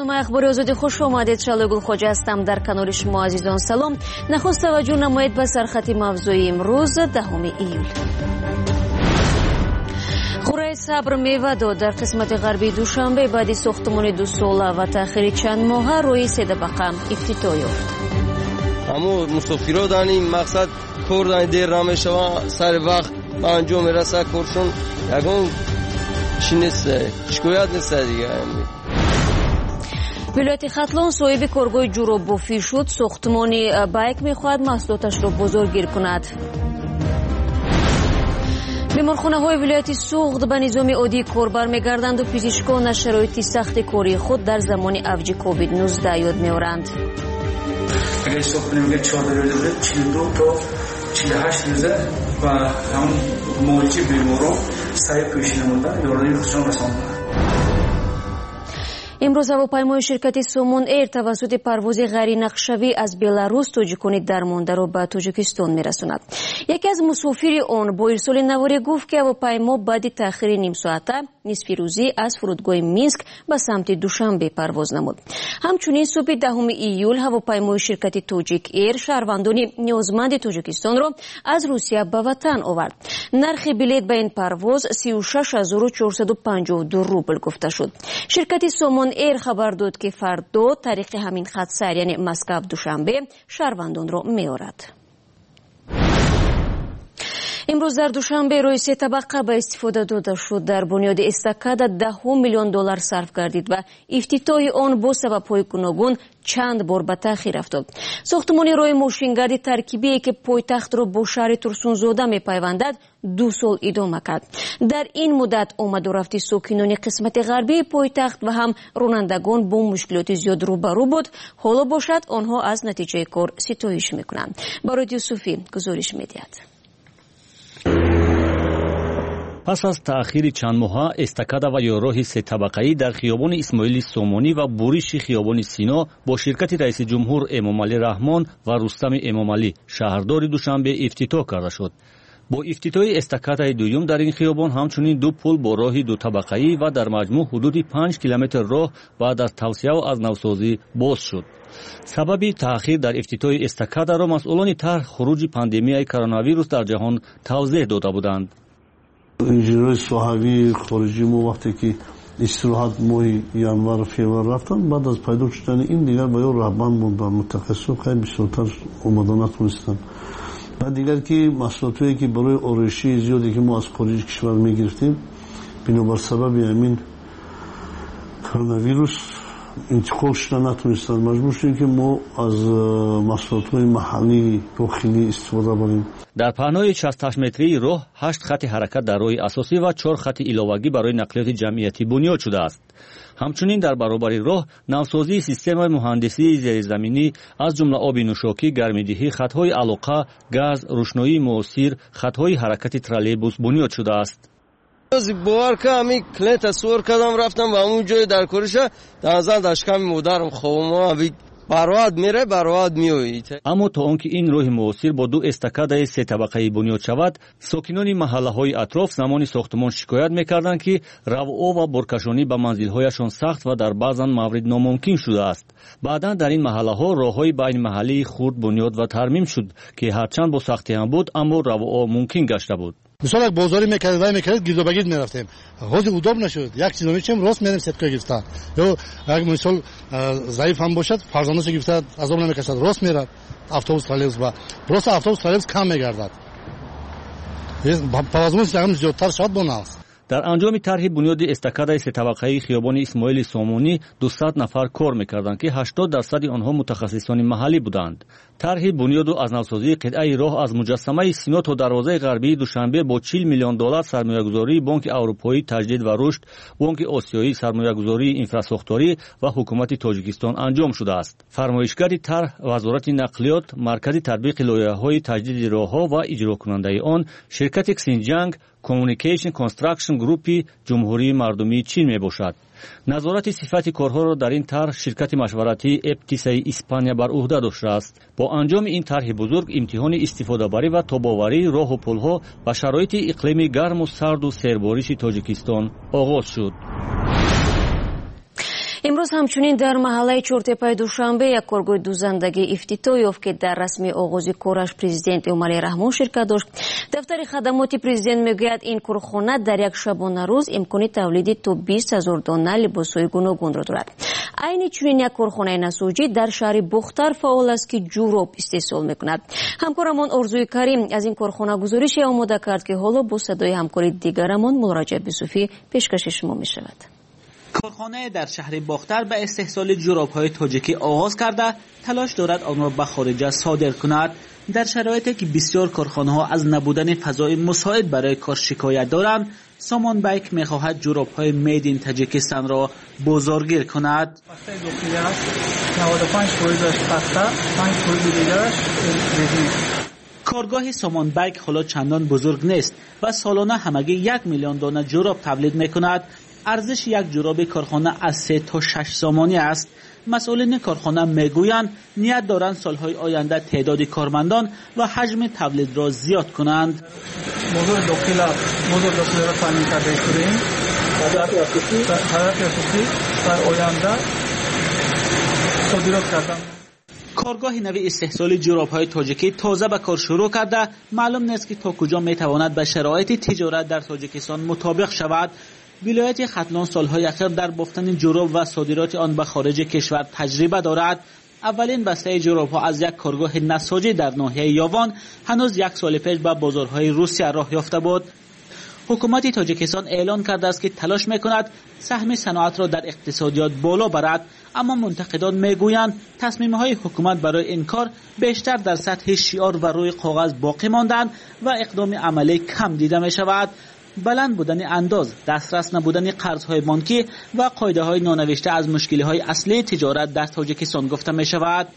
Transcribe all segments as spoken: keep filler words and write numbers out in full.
برنامه اخبار آزادی خوش آمدید. شعله گل خواجه هستم. در کنار شما عزیزان سلام. نخست توجه نمایید به سرخط موضوعی امروز دهم ایول. خوره صبر میوه داد. در قسمت غربی دوشنبه بعد ساختمان دو ساله و تأخیر چند ماه روی سه طبقه افتتاح یافت. اما مسافرها در این مقصد کار در دیر نمیشه و سر وقت به انجام میرسه کارشون یکون چی نیست، شکایت نیست دیگه. ولایت ختلان صاحب کارگاه جورابافی شد. ساختمانی بایک میخواهد محصولاتش را بازارگیر کند. بیمارخانه های ولایت سوخت به نظام عادی کار برمیگردند و پزشکان از شرایط سخت کاری خود در زمان اوج کووید نوزده یاد میآورند. اگر حساب کنیم که چهار روزه چهل و دو تا چهل و هشت روزه و هم معالجه بیماران سعی پیش نموده یاردی خودشان رساندند. امروز هواپیمای شرکت سومون ایر توسط پرواز غیرنقشه‌ای از بلاروس توجیکان درمانده را به تاجیکستان میرساند. یکی از مسافران آن با ارسال نواری گفت که هواپیما بعد تأخیر نیم ساعته نصف روزی از فرودگاه مینسک به سمت دوشنبه پرواز نمود. همچنین صبح دهم ایول هواپیمای شرکت تاجیک ایر شهروندان نیازمند تاجیکستان را از روسیه به وطن آورد. نرخ بلیط به این پرواز سی و شش هزار و چهارصد و پنجاه و دو روبل گفته شد. شرکت سومون ایر خبر داد که فردا طریق همین خط سیر یعنی مسکو دوشنبه شهروندان را می‌آورد. امروز در دوشنبه روی سه طبقه به استفاده داده شد. در بنیاد استکاد ده میلیون دلار صرف گردید و افتتاح آن با سبب‌های گوناگون چند بار به تأخیر افتاد. ساختمان روی ماشینگرد ترکیبی که پایتخت را با شهر ترسونزاده می‌پیوندد دو سال ادامه کرد. در این مدت آمد و رفت ساکنان قسمت غربی پایتخت و هم رانندگان با مشکلات زیاد روبرو بود. حالا باشد آنها از نتیجه کار ستایش می‌کنند. برای یوسفی گزارش می‌دهد. پس از تأخیر چند ماه استکادا و یا راه سه طبقه‌ای در خیابان اسماعیل سومانی و بوریش خیابان سینا با شرکت رئیس جمهور امامعلی رحمان و رستم امامعلی شهردار دوشنبه افتتاح کرده شد. با افتتاح استکادای دوم در این خیابان همچنین دو پل با راه دو طبقه‌ای و در مجموع حدود پنج کیلومتر راه بعد از توسعه و از نوسازی باز شد. سبب تأخیر در افتتاح استکادا را مسئولان طرح خروج پاندمیای کرونا ویروس در جهان توضیح داده بودند. انجینیر صحابی خارجی ما وقتی که استراحت ماه ینور فیور رفتن بعد از پیدا شدن این دیگر باید رهبان بود و متخصص خیلی بسیارتر اومدن نتونستن. بعد دیگر که محصولاتی که برای آرایشی زیادی که ما از خارج کشور میگرفتیم بنابر سبب همین کرونا ویروس انتقال شدن نتونستن. مجبور شدیم که ما از محصولات‌های محلی داخلی استفاده کنیم. در پهنای شصت و هشت متری راه هشت خط حرکت در راه اساسی و چهار خط علاوه‌ای برای نقلیات جمعیتی بنیاد شده است. همچنین در برابر راه نوسازی سیستم مهندسی زیرزمینی از جمله آب نوشاکی، گرمایدهی، خط‌های علاقه، گاز، روشنایی موثر، خط‌های حرکت ترالیبوس بنیاد شده است. از باور که همی کلی تصور کردم رفتم و همون جای در کارشه در نظر داشکم مادرم خوابم همی برآد میره برآد میوید. اما تا آنکه این راه موثر با دو استکادای سه طبقه‌ای بنیاد شود ساکنان محله‌های اطراف زمان ساختمان شکایت می‌کردند که رفع و برکشانی به منزل‌هایشان سخت و در بعضن موارد ناممکن شده است. بعداً در این محله‌ها راه‌های بین محلی خرد بنیاد و ترمیم شد که هرچند با سختی هم بود اما رفع ممکن گشته بود. مثلا یک بازاری میکرد و میکرد گرد و بگیر میرفتیم حوض اداب نشد یک چیزا میچیم راست میریم ستکا گرفته یا اگه مثلا ضعیف هم باشد فرزندش گرفته عذاب نمیکشد راست میرد اتوبوس ترالیبوس با راست اتوبوس ترالیبوس کم میگردد پرواز هم زیادتر شد بوناست. در انجام طرح بنیاد استکادای سه طبقه‌ای خیابان اسماعیل سومانی دویست نفر کار می‌کردند که هشتاد درصد آنها متخصصان محلی بودند. طرح بنیاد و از نوسازی قطعه راه از مجسمه سینا تا دروازه غربی دوشنبه با چهل میلیون دلار سرمایه‌گذاری بانک اروپایی تجدید و رشد، بانک آسیایی سرمایه‌گذاری اینفراستراکتوری و حکومت تاجیکستان انجام شده است. فرمایشگر طرح وزارت نقلیات، مرکز تطبیق لایحه‌های تجدید راه‌ها و اجرا کننده آن شرکت کسینجنگ کمیونیکیشن کنستراکشن گروپی جمهوری مردمی چین می باشد. نظارت صفت کارها را در این طرح شرکت مشورتی اپتیسای اسپانیا بر عهده داشته است. با انجام این طرح بزرگ امتحان استفاده بری و تاب‌آوری راه و پل‌ها و شرایط اقلیمی گرم و سرد و سیربارش تاجیکستان آغاز شد. امروز همچنین در محله چورتپای دوشنبه یک کارگاه دوزندگی افتتاح یافت که در رسمی آغاز کارش پرزیدنت عمر رحمان شرکت داشت. دفتر خدمات پرزیدنت میگوید این کارخانه در یک شبانه روز امکان تولید تا بیست هزار دانه لباس‌های گوناگون را دارد. عین چنین یک کارخانه نساجی در شهر بختر فعال است که جوراب استحصال میکند. همکارمان آرزوی کریم از این کارخانه گزارشی آماده کرد که حالا با صدای همکار دیگرمان مراجعه به صوفی پیشکش شما می شود. کارخانه در شهر باختر به استحصال جوراب‌های تاجیکی آغاز کرده تلاش دارد آن را به خارج صادر کند. در شرایطی که بسیار کارخانه‌ها از نبودن فضای مساعد برای کار شکایت دارند، سامان بیک می‌خواهد جوراب‌های مید این تاجیکستان را بازارگیر کند. کارگاه سامان بیک حالا چندان بزرگ نیست و سالانه همگی یک میلیون دانه جوراب تولید می‌کند. ارزش یک جوراب کارخانه از سه تا شش سامانی است. مسئولین کارخانه میگویند نیت دارند سالهای آینده تعداد کارمندان و حجم تولید را زیاد کنند. موضوع داخل موضوع داخل را تامین کرده ایم. در آینده صادرات کردن. کارگاه نوی استحصال جوراب‌های تاجیکی تازه به کار شروع کرده. معلوم نیست که تا کجا میتواند به شرایط تجارت در تاجیکستان مطابق شود. ولایت ختلان سالهای اخیر در بافتن جوراب و صادرات آن به خارج کشور تجربه دارد. اولین بسته جوراب‌ها از یک کارگاه نساجی در ناحیه یاوان هنوز یک سال پیش به بازارهای روسیه راه یافته بود. حکومت تاجیکستان اعلان کرده است که تلاش می‌کند سهم صنعت را در اقتصادیات بالا برد، اما منتقدان میگویند تصمیم‌های حکومت برای این کار بیشتر در سطح شعار و روی کاغذ باقی ماندند و اقدام عملی کم دیده می‌شود. بلند بودن انداز، دسترس نبودن قرض‌های بانکی و قاعده‌های نانوشته از مشکل‌های اصلی تجارت در تاجیکستان گفته می‌شود.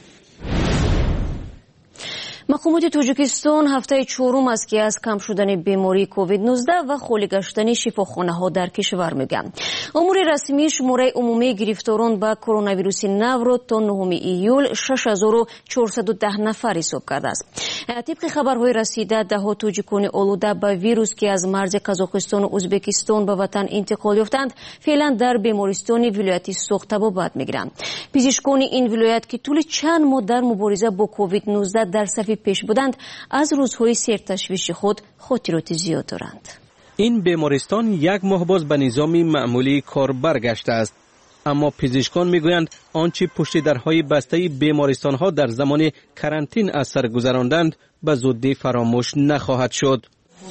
مقامات تاجیکستان هفته چهارم است که از کم شدن بیماری کووید نوزده و خالی گشتن شفاخانه‌ها در کشور میگن. امور رسمی شماره عمومی گرفتاران با کرونا ویروس نو را تا نهم ایول شش هزار و چهارصد و ده نفر حساب کرده است. طبق خبرهای رسیده دهها تاجیکان آلوده به ویروس که از مرز قزاقستان و ازبکستان به وطن انتقال یافتند فعلا در بیمارستان ولایت سوخت طبابت میگیرند. پزشکان این ولایت که طول چند ماه در مبارزه با کووید نوزده در صف پیش بودند از روزهای سرتشویش خود خاطرات زیاد دارند. این بیمارستان یک ماه باز به نظام معمولی کار برگشته است، اما پزشکان میگویند آنچه پشت درهای بسته بیمارستان ها در زمان کرانتین از سر گذراندند به زودی فراموش نخواهد شد.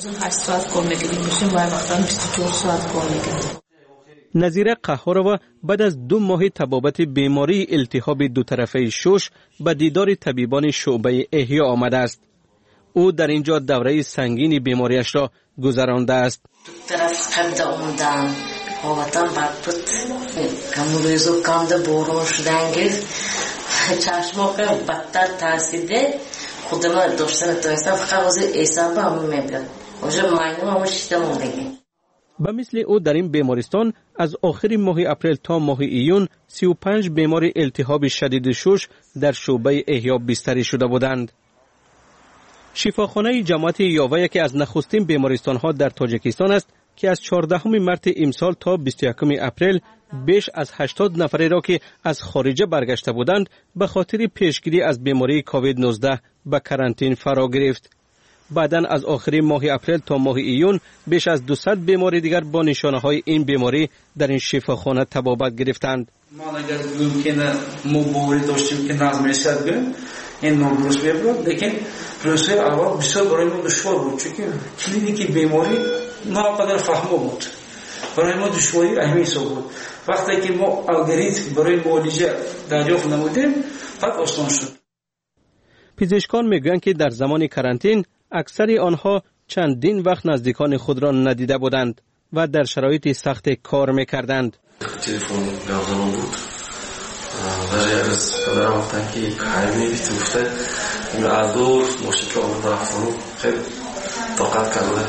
نظیر قهارова بعد از دو ماه تبابت بیماری التهاب دو طرفه شش به دیدار طبیبان شعبه احیا آمده است. او در اینجا دوره سنگین بیماریش را گذرانده است. طرف قد اومدن حالتم بد بود. کموریزو کامده بورون شدن گرفت. چشماق بدتر ترسیده. خودم داشتن تویستم فقط واسه ایسان با همون میبرد. وجه ماینو همون شیده موندگی. به مثل او در این بیمارستان از آخر ماه اپریل تا ماه ایون سی و پنج بیمار التهاب شدید شش در شعبه احیا بستری شده بودند. شفاخانه جماعت یاوه یکی از نخستین بیمارستان ها در تاجیکستان است که از چهاردهم مارس امسال تا بیست و یکم اپریل بیش از هشتاد نفری را که از خارج برگشته بودند به خاطر پیشگیری از بیماری کووید نوزده به کرانتین فرا گرفت. بعداً از آخر ماه اپریل تا ماه ایون بیش از دویست بیماری دیگر با نشانه های این بیماری در این شفاخانه تبابت گرفتند. ما اگر ممکنه مبارزه داشتیم که نظم رسد بریم این نامروز بیابرد، لیکن پروسه اول بسیار برای ما دشوار بود، چون کلینیک بیماری ناقدر فهمو بود. برای ما دشواری اهمی حساب بود. وقتی که ما الگوریتم برای معالجه دریافت نمودیم بعد آسان شد. پزشکان میگویند که در زمان کرانتین اکثر آنها چندین وقت نزدیکان خود را ندیده بودند و در شرایط سخت کار میکردند. تلفن یادم بود. برای از پدرم گفتن که کاری نمی‌تونی گفته این عدور مشکل آورده رفتم خیلی طاقت کرده.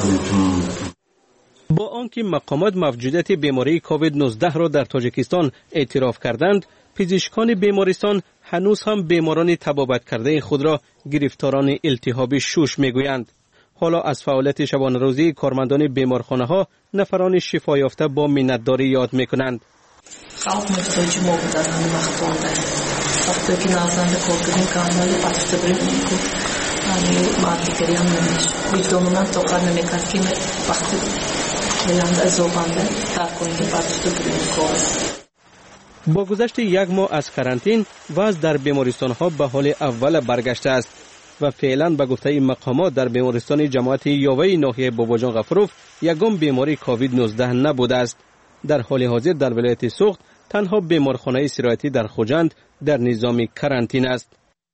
با آنکه مقامات موجودیت بیماری کووید نوزده را در تاجیکستان اعتراف کردند، پزشکان بیمارستان هنوز هم بیماران تبابت کرده خود را گرفتاران التهاب شش میگویند. حالا از فعالیت شبانه روزی کارمندان بیمارخانه ها نفران شفا یافته با منتداری یاد میکنند. خالق محتاج ما بودن همین وقت بانده وقتی که نازنده کار کردیم کاملی پاتشته بریم اینکو همین مادیگری هم نمیش ویدیومونم توقع نمیکرد که وقتی بلند از زوبانده تر کنیم پاتشته بریم کار. با گذشت یک ماه از کرانتین وضع در بیمارستان‌ها به حال اول برگشته است و فعلا به گفته مقامات در بیمارستان جماعت یاوه ناحیه باباجان غفروف یگان بیماری کووید نوزده نبوده است. در حال حاضر در ولایت سوخت تنها بیمارخانه استراحتی در خوجند در نظام کرانتین است.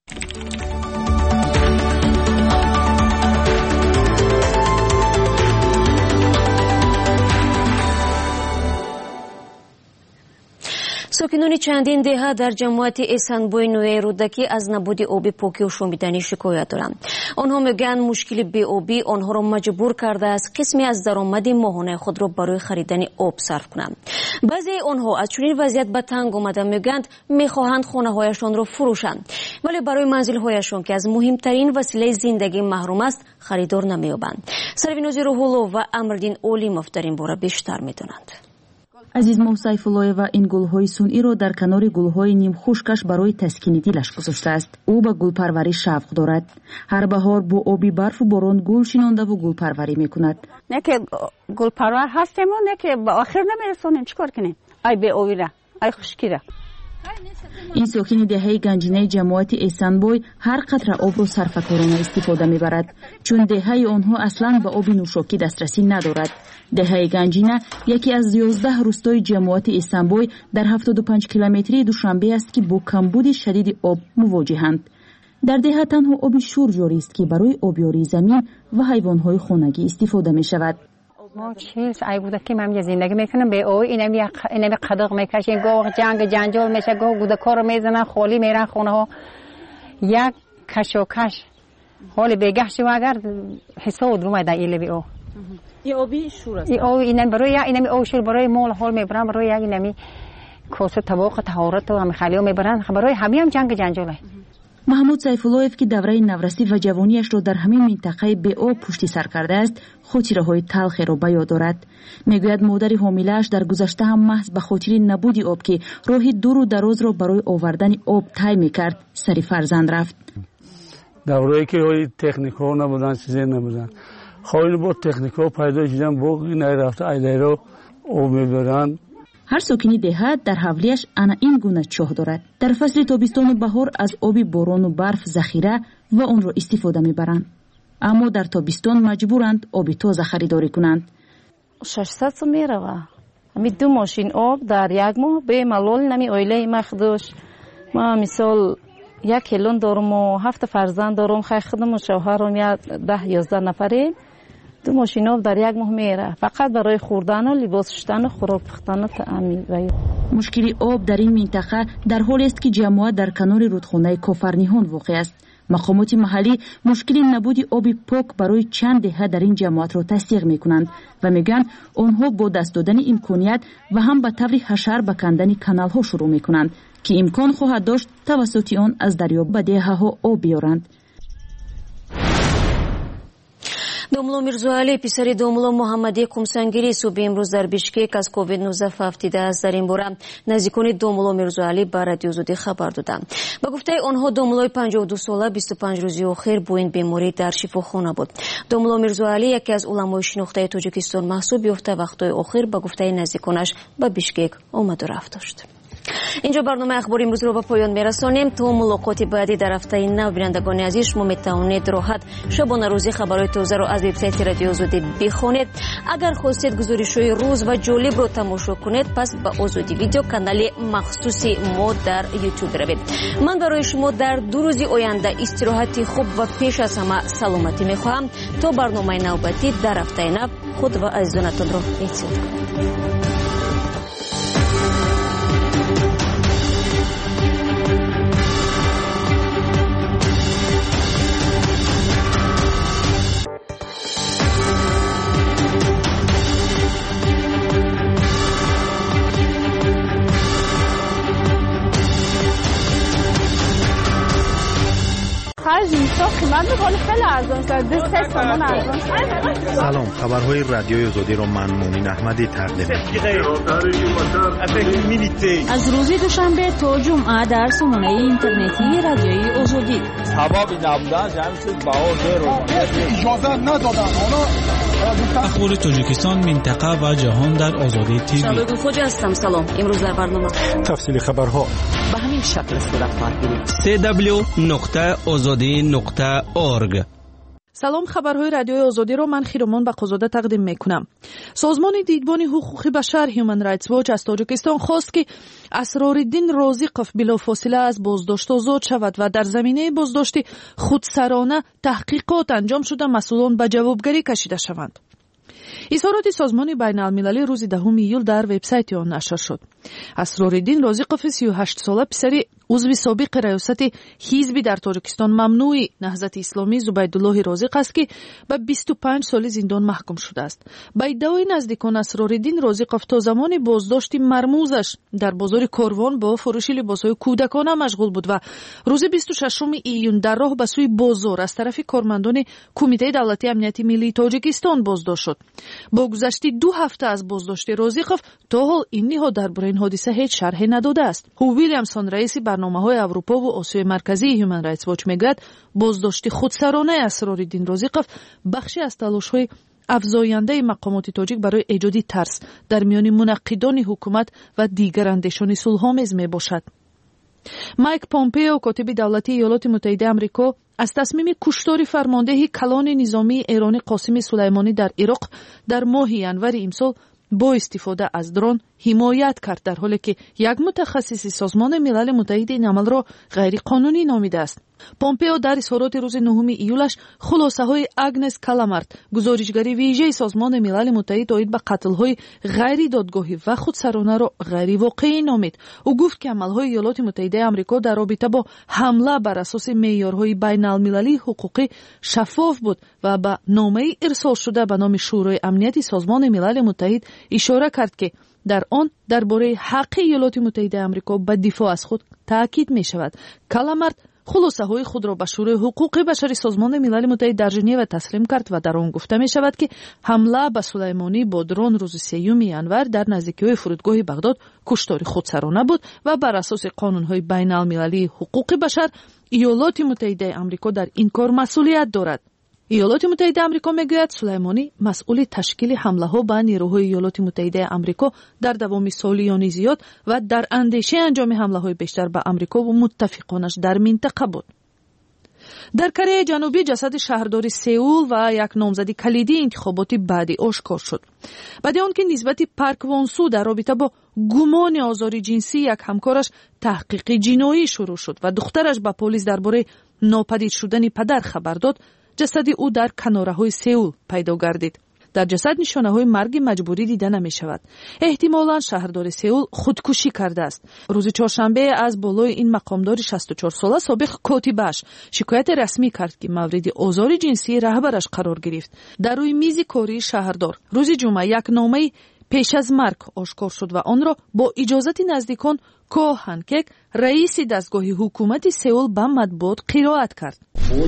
ساکنان چندین دهه در جماعت احسانبوی نوی رودکی از نبود آب پاکی و شومیدنی شکایت دارند. آنها میگن مشکل بی آبی آنها را مجبور کرده است قسمی از درآمد ماهانه خود را برای خریدن آب صرف کنند. بعضی آنها از چنین وضعیت به تنگ آمده میگویند میخواهند خانه‌هایشان را فروشند ولی برای منزل‌هایشان که از مهمترین وسیله زندگی محروم است خریدار نمی‌یابند. سروینوزی روحولو و امردین اولیموف در این باره بیشتر می‌دانند. азизмоҳ сайфуллоева ин гулҳои сунъиро дар канори гулҳои нимхушкаш барои таскини дилаш гузоштааст. ӯ ба гулпарварӣ шавқ дорад. ҳар баҳор бо оби барфу борон гул шинондаву гулпарварӣ мекунад. не ки гулпарвар ҳастему не ки ба охир намерасонем чӣ кор кунем ай беовира ай хушкира. ин сокини деҳаи ганҷинаи ҷамоати эҳсанбой ҳар қатра обро сарфакорона истифода мебарад чун деҳаи онҳо аслан ба оби нӯшокӣ дастрасӣ надорад. деҳаи ганҷина яке аз ёздаҳ рӯстои ҷамоати эҳсанбой дар ҳафтоду панҷ километрии душанбе аст ки бо камбуди шадиди об мувоҷиҳанд. дар деҳа танҳо оби шур ҷорист ки барои обёрии замин ва ҳайвонҳои хонагӣ истифода мешавад. ما چیز ای بوده که من زندگی میکنم به او اینمی اینمی قدق میکشیم گاه جنگ جنجال میشه گاه گوده کار میزنن خالی میرن خونه ها یک کشوکش حال بگهش و اگر حساب رو میده ایله به او این آبی شور است این او اینم برای یک اینمی او شور برای مال حال میبرن برای یک اینمی کوسه طباق طهارت و هم خالیو میبرن برای همه هم جنگ جنجاله. маҳмуд сайфуллоев ки давраи наврасӣ ва ҷавониашро дар ҳамин минтақаи беоб пушти сар кардааст хотираҳои талхеро ба ёд дорад. мегӯяд модари ҳомилааш дар гузашта ҳам маҳз ба хотири набуди об ки роҳи дуру дарозро барои овардани об тай мекард сари фарзанд рафт. даврое ки ҳои техникаҳо набуданд чизе набуданд хоини бо техникаҳо пайдо шуданд бо найрафта айлайро об мебаранд. ҳар сокини деҳа дар ҳавлияш ана ин гуна чоҳ дорад. дар фасли тобистону баҳор аз оби борону барф захира ва онро истифода мебаранд. аммо дар тобистон маҷбуранд оби тоза харидорӣ кунанд. шашсад сум мерава. ами ду мошин об дар як моҳ бемалол нами оилаи махдуш. ма мисол як келон доруму ҳафта фарзанд дорум хайхидаму шавҳарум я даҳ ёздаҳ нафарем. ду мошин об дар як моҳ мера фақат барои хӯрдану либос пӯштану хӯрок пухтану таъмин. мушкили об дар ин минтақа дар ҳолест ки ҷамоат дар канори рудхонаи кофарниҳон воқеъ аст. мақомоти маҳаллӣ мушкили набуди оби пок барои чанд деҳа дар ин ҷамоатро тасдиқ мекунанд ва мегӯянд онҳо бо даст додани имконият ва ҳам ба таври ҳашар ба кандани каналҳо шурӯъ мекунанд ки имкон хоҳад дошт тавассути он аз дарё ба деҳаҳо об биёранд. домло мирзоалӣ писари домло муҳаммадӣ қумсангирӣ субҳи имрӯз дар бишкек аз ковид нуздаҳ фавтидааст. дар ин бора наздикони домло мирзоалӣ ба радиозудӣ хабар доданд. ба гуфтаи онҳо домлои панҷоҳу ду сола бисту панҷ рӯзи охир бо ин беморӣ дар шифохона буд. домло мирзоалӣ яке аз уламои шинохтаи тоҷикистон маҳсуб ёфта вақтҳои охир ба гуфтаи наздиконаш ба бишкек омаду рафт дошт. اینجا برنامه اخبار امروز رو به پایان میرسانیم. تا ملاقات بعدی در هفته نو بینندگان عزیز شما میتوانید راحت شبانه روزی خبرهای تازه رو از وبسایت رادیو آزادی بخوانید. اگر خواستید گزارش‌های روز و جالب رو تماشا کنید پس به آزادی ویدیو کانال مخصوصی ما در یوتیوب روید. من برای شما در دو روز آینده استراحت خوب و پیش از همه سلامتی میخواهم. تا برنامه نوبتی در هفته نو خود و عزیزانتان رو احتیاط کنید. خرج میشه قیمت میکنه خیلی ارزان شده سه تومن ارزان شده. سلام، خبرهای رادیوی آزادی رو من مؤمن احمدی تقدیم می‌کنم. از روز دوشنبه تا جمعه در سامانه اینترنتی رادیوی آزادی. سبب نبودن جمع شد باور رو اجازه ندادن. اخبار تاجیکستان، منطقه و جهان در آزادی تیوی. شباب خوش هستم. سلام. امروز در برنامه تفصیل خبرها به همین شکل صورت خواهد گرفت. سی دبلیو نقطه آزادی نقطه اورگ. سلام، خبرهای رادیوی آزادی رو من خیرمان بقازاده تقدیم میکنم. سازمان دیدبان حقوق بشر هیومن رایتس واچ از تاجیکستان خواست که اسرارالدین رازقوف بلافاصله از بازداشت آزاد شود و در زمینه بازداشت خودسرانه تحقیقات انجام شده مسئولان به جوابگری کشیده شوند. اظهارات سازمان بین المللی روز دهم ایول در وبسایت آن نشر شد. اسرارالدین رازقوف سی و هشت ساله پسری عضو سابق ریاست حزب در تاجیکستان ممنوع نهضت اسلامی زبیدالله رازق است که به بیست و پنج سال زندان محکوم شده است. با ادعای نزدیکان اسرارالدین رازقوف تا زمان بازداشت مرموزش در بازار کاروان با فروش لباسهای کودکانه مشغول بود و روز بیست و ششم ایون در راه به سوی بازار از طرف کارمندان کمیته دولتی امنیت ملی تاجیکستان بازداشت شد. با گذشت دو هفته از بازداشت رازقوف تا حال این نهاد درباره این حادثه هیچ شرحی نداده است. هو ویلیامسون رئیس برنامه‌های اروپا و آسیای مرکزی هیومن رایتس واچ میگوید بازداشت خودسرانه اسرارالدین رازقوف بخشی از تلاش‌های افزاینده مقامات تاجیک برای ایجاد ترس در میان منقدان حکومت و دیگر اندیشان صلح‌آمیز میباشد. مایک پومپئو کاتب دولتی ایالات متحده آمریکا از تصمیم کشتار فرمانده کلان نظامی ایرانی قاسم سلیمانی در عراق در ماه ینور امسال با استفاده از درون حمایت کرد، در حالی که یک متخصص سازمان ملل متحد این عمل را غیر قانونی نامیده است. پومپئو در اظهارات روز نهم ایولش خلاصه های اگنس کالامارت، گزارشگر ویژه سازمان ملل متحد آید به قتل های غیر دادگاهی و خودسرانه را غیر واقعی نامید. او گفت که عمل های ایالات متحده آمریکا در رابطه با حمله بر اساس معیارهای بین المللی حقوقی شفاف بود و به نامه ارسال شده به نام شورای امنیت سازمان ملل متحد اشاره کرد که در آن درباره حق ایالات متحده آمریکا به دفاع از خود تاکید می شود. کالامارت خلاصه های خود را به شورای حقوق بشر سازمان ملل متحد در ژنو تسلیم کرد و در آن گفته می شود که حمله به سلیمانی با درون روز سیوم ینور در نزدیکی فرودگاه بغداد کشتار خودسرانه بود و بر اساس قانون‌های بین المللی حقوق بشر ایالات متحده آمریکا در این کار مسئولیت دارد. ایالات متحده آمریکا میگوید سلیمانی مسئول تشکیل حمله ها به نیروهای ایالات متحده آمریکا در دوام سالیانی زیاد و در اندیشه انجام حمله های بیشتر به آمریکا و متفقانش در منطقه بود. در کره جنوبی جسد شهردار سئول و یک نامزدی کلیدی انتخابات بعدی آشکار شد. بعد آنکه نسبت پارک وانسو در رابطه با گمان آزار جنسی یک همکارش تحقیق جنایی شروع شد و دخترش به پلیس درباره ناپدید شدن پدر خبر داد، جسد او در کناره‌های سئول پیدا گردید. در جسد نشانه‌های مرگ مجبوری دیده نمی‌شود. احتمالاً شهردار سئول خودکشی کرده است. روز چهارشنبه از بالای این مقامدار شصت و چهار ساله سابق کاتبش شکایت رسمی کرد که مورد آزار جنسی رهبرش قرار گرفت. در روی میز کاری شهردار روز جمعه یک نامه پیش از مرگ آشکار شد و آن را با اجازت نزدیکان کو هانکک رئیس دستگاه حکومت سئول به مطبوعات قرائت کرد.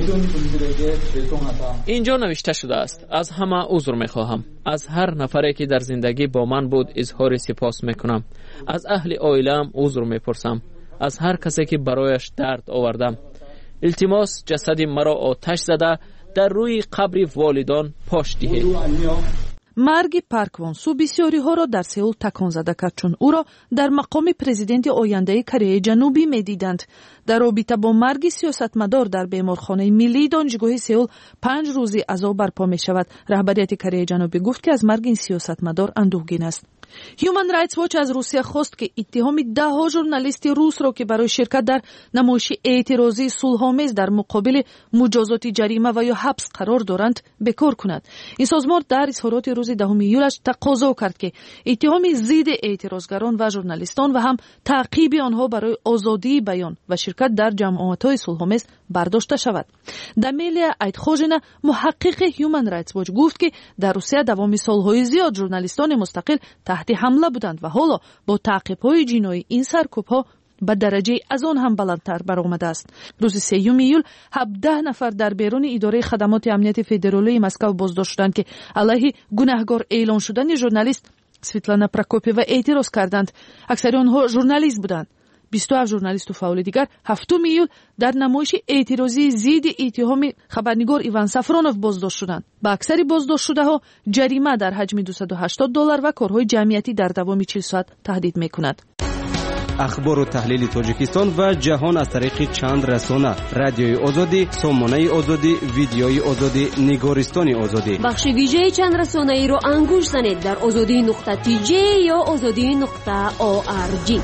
اینجا نوشته شده است: از همه عذر میخواهم. از هر نفری که در زندگی با من بود اظهار سپاس میکنم. از اهل عائله‌ام عذر میپرسم. از هر کسی که برایش درد آوردم. التماس جسد مرا آتش زده در روی قبر والدان پاش دهید. مرگ پارک وانسو بسیاری ها را در سئول تکان زده کرد، چون او را در مقام پرزیدنت آینده کره جنوبی می‌دیدند. در رابطه با مرگ سیاستمدار در بیمارخانه ملی دانشگاه سئول پنج روزی عزا برپا می شود. رهبریت کره جنوبی گفت که از مرگ این سیاستمدار اندوهگین است. هیومن رایتس واچ از روسیه خواست که اتهام ده ها ژورنالیست روس را که برای شرکت در نمایش اعتراضی صلح‌آمیز در مقابل مجازات جریمه و یا حبس قرار دارند بکار کند. این سازمان در اظهارات روز دهم ایولش تقاضا کرد که اتهام ضد اعتراضگران و ژورنالیستان و هم تعقیب آنها برای آزادی بیان و شرکت در جمعیت‌های صلح‌آمیز برداشته شود. دمیلیا ایتخوژنا محقق هیومن رایتس واچ گفت که در روسیه دوام سال‌های زیاد ژورنالیستان مستقل تحت حمله بودند و حالا با تعقیب‌های جنایی این سرکوب‌ها به درجه از آن هم بلندتر برآمده است. روز سوم ایول هفده نفر در بیرون اداره خدمات امنیت فدرالی مسکو بازداشت شدند که علیه گناهکار اعلام شدن ژورنالیست سویتلانا پراکوپیوا اعتراض کردند. اکثر آنها ژورنالیست بودند. بیست و هفت ژورنالیست و فعال دیگر هفتم ایول در نمایش اعتراضی ضد اتهام خبرنگار ایوان سافرونوف بازداشت شدند. با اکثر بازداشت شده ها جریمه در حجم دویست و هشتاد دلار و کارهای جمعیتی در دوام چهل ساعت تهدید میکند. اخبار و تحلیل تاجیکستان و جهان از طریق چند رسانه: رادیوی آزادی، سامانه آزادی، ویدیوی آزادی، نگارستان آزادی. بخش ویژه چند رسانه ای را انگوش زنید در آزادی نقطه تی جی یا آزادی نقطه او آر جی.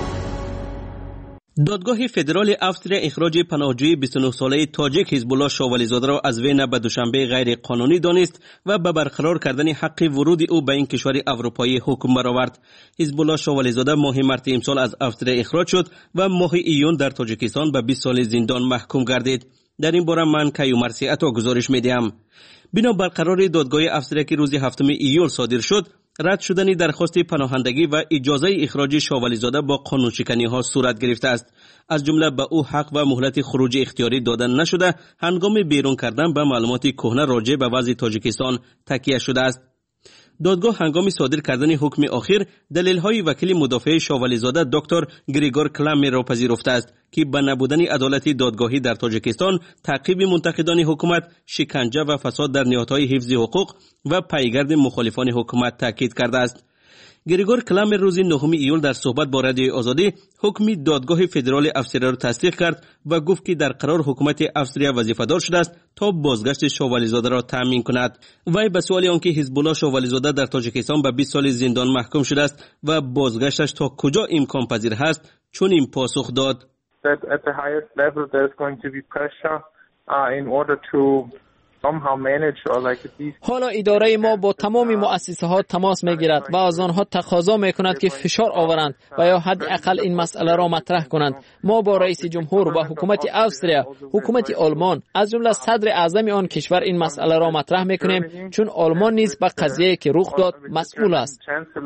دادگاه فدرال افسر اخراج پناهجوی بیست و نه ساله تاجیک حزب الله شاولیزاده را از وین به دوشنبه غیر قانونی دانست و به برقرار کردن حق ورود او به این کشور اروپایی حکم برآورد. حزب الله شاولیزاده ماه مارس امسال از افسر اخراج شد و ماه ایون در تاجیکستان به بیست سال زندان محکوم گردید. در این باره من کیومرث عطا گزارش میدهم. بنا بر قرار دادگاه افسر که روز هفتم ایول صادر شد، رد شدن درخواست پناهندگی و اجازه اخراج شاولیزاده با قانون شکنی ها صورت گرفته است. از جمله به او حق و مهلت خروج اختیاری دادن نشده، هنگام بیرون کردن به معلومات کهنه راجع به وضع تاجیکستان تکیه شده است. دادگاه هنگام صادر کردن حکم آخر دلیل‌های وکیل مدافع شاولیزاده دکتر گریگور کلامر را پذیرفته است که به نبودن عدالت دادگاهی در تاجیکستان، تعقیب منتقدان حکومت، شکنجه و فساد در نهادهای حفظ حقوق و پیگرد مخالفان حکومت تاکید کرده است. گریگور کلامر روز نهم ایول در صحبت با رادیوی آزادی حکم دادگاه فدرال افسریه را تصدیق کرد و گفت که در قرار حکومت افسریه وظیفه‌دار شده است تا بازگشت شاولیزاده را تامین کند. وی به سوال آنکه حزب الله شاولیزاده در تاجیکستان به بیست سال زندان محکوم شده است و بازگشتش تا کجا امکان پذیر است چنین پاسخ داد: That at the highest level there's going to be pressure uh, in order to حالا اداره ما با تمام مؤسسه ها تماس میگیرد و از آنها تقاضا میکند که فشار آورند و یا حداقل این مسئله را مطرح کنند. ما با رئیس جمهور و حکومت استرالیا، حکومت آلمان، از جمله صدر اعظم آن کشور این مسئله را مطرح میکنیم، چون آلمان نیز به قضیه که رخ داد مسئول است.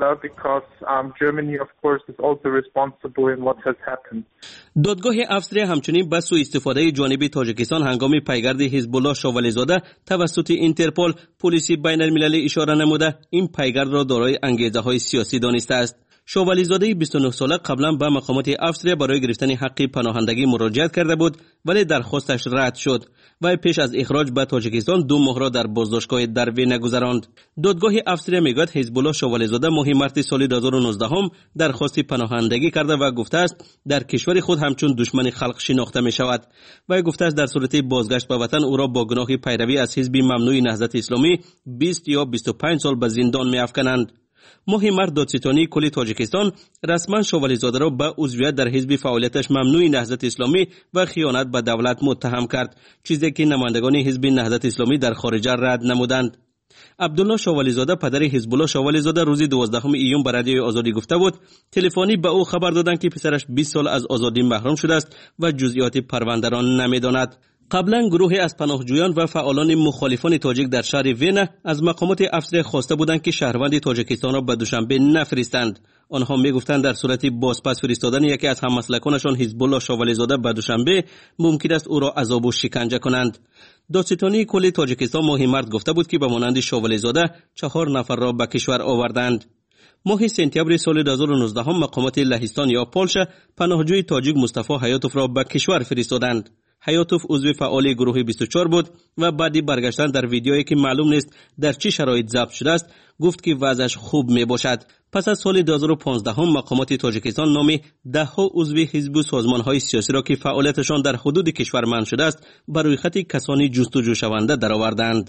دادگاه افسریه همچنین به سوء استفاده جانبی تاجیکستان هنگام پیگرد حزب الله شاولیزاده توسط اینترپل، پلیس بین المللی اشاره نموده این پیگرد را دارای انگیزه‌های سیاسی دانسته است. شاولیزاده بیست و نه ساله قبلا به مقامات افسریه برای گرفتن حق پناهندگی مراجعت کرده بود ولی درخواستش رد شد و پیش از اخراج به تاجیکستان دو ماه را در بازداشتگاه در وین گذراند. دادگاه افسریه میگوید حزب الله شاولیزاده ماه مارس سال دو هزار و نوزده هم درخواست پناهندگی کرده و گفته است در کشور خود همچون دشمن خلق شناخته می شود و گفته است در صورت بازگشت به وطن او را با گناه پیروی از حزب ممنوع نهضت اسلامی بیست یا بیست و پنج سال به زندان می افکنند. ماه مارس دادستانی کل تاجیکستان رسما شاولیزاده را به عضویت در حزب فعالیتش ممنوع نهضت اسلامی و خیانت به دولت متهم کرد، چیزی که نمایندگان حزب نهضت اسلامی در خارج رد نمودند. عبدالله شاولیزاده پدر حزب الله شاولیزاده روز دوازدهم ایون به رادیوی آزادی گفته بود تلفنی به او خبر دادند که پسرش بیست سال از آزادی محروم شده است و جزئیات پرونده را نمیداند. قبلا گروهی از پناهجویان و فعالان مخالفان تاجیک در شهر وین از مقامات افسریه خواسته بودند که شهروند تاجیکستان را به دوشنبه نفرستند. آنها میگفتند در صورت بازپس فرستادن یکی از هممسلکانشان حزب الله شاولیزاده به دوشنبه ممکن است او را عذاب و شکنجه کنند. دادستانی کل تاجیکستان ماه مارس گفته بود که به مانند شاولیزاده چهار نفر را به کشور آوردند. ماه سپتامبر سال دو هزار و نوزده هم مقامات لهستان یا پولش پناهجوی تاجیک مصطفی حیاتوف را به کشور فرستادند. حیاتوف عضو فعال گروه بیست و چهار بود و بعدی برگشتن در ویدیویی که معلوم نیست در چه شرایط ضبط شده است گفت که وضعش خوب می باشد. پس از سال دو هزار و پانزده هم مقامات تاجیکستان نام ده ها عضو حزب و سازمان های سیاسی را که فعالیتشان در حدود کشور منع شده است بر روی خط کسانی جستجو شونده درآوردند.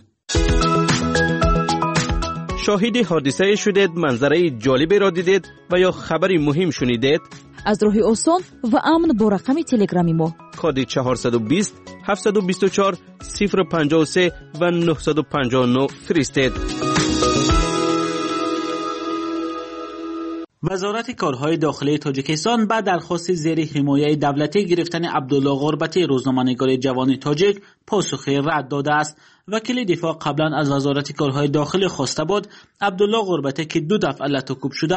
شاهد حادثه شدید، منظره جالبی را دیدید و یا خبری مهم شنیدید؟ از راه آسان و امن با رقم تلگرامی ما کد چهارصد و بیست هفتصد و بیست و چهار صفر پنجاه و سه و نهصد و پنجاه و نه فرستید. وزارت کارهای داخلی تاجیکستان بعد درخواست زیر حمایه دولتی گرفتن عبدالله غربتی روزنامه‌نگار جوان تاجیک پاسخ رد داده است. وکیل دفاع قبلا از وزارت کارهای داخلی خواسته بود عبدالله غربتی که دو دفعه لطوکوب شده است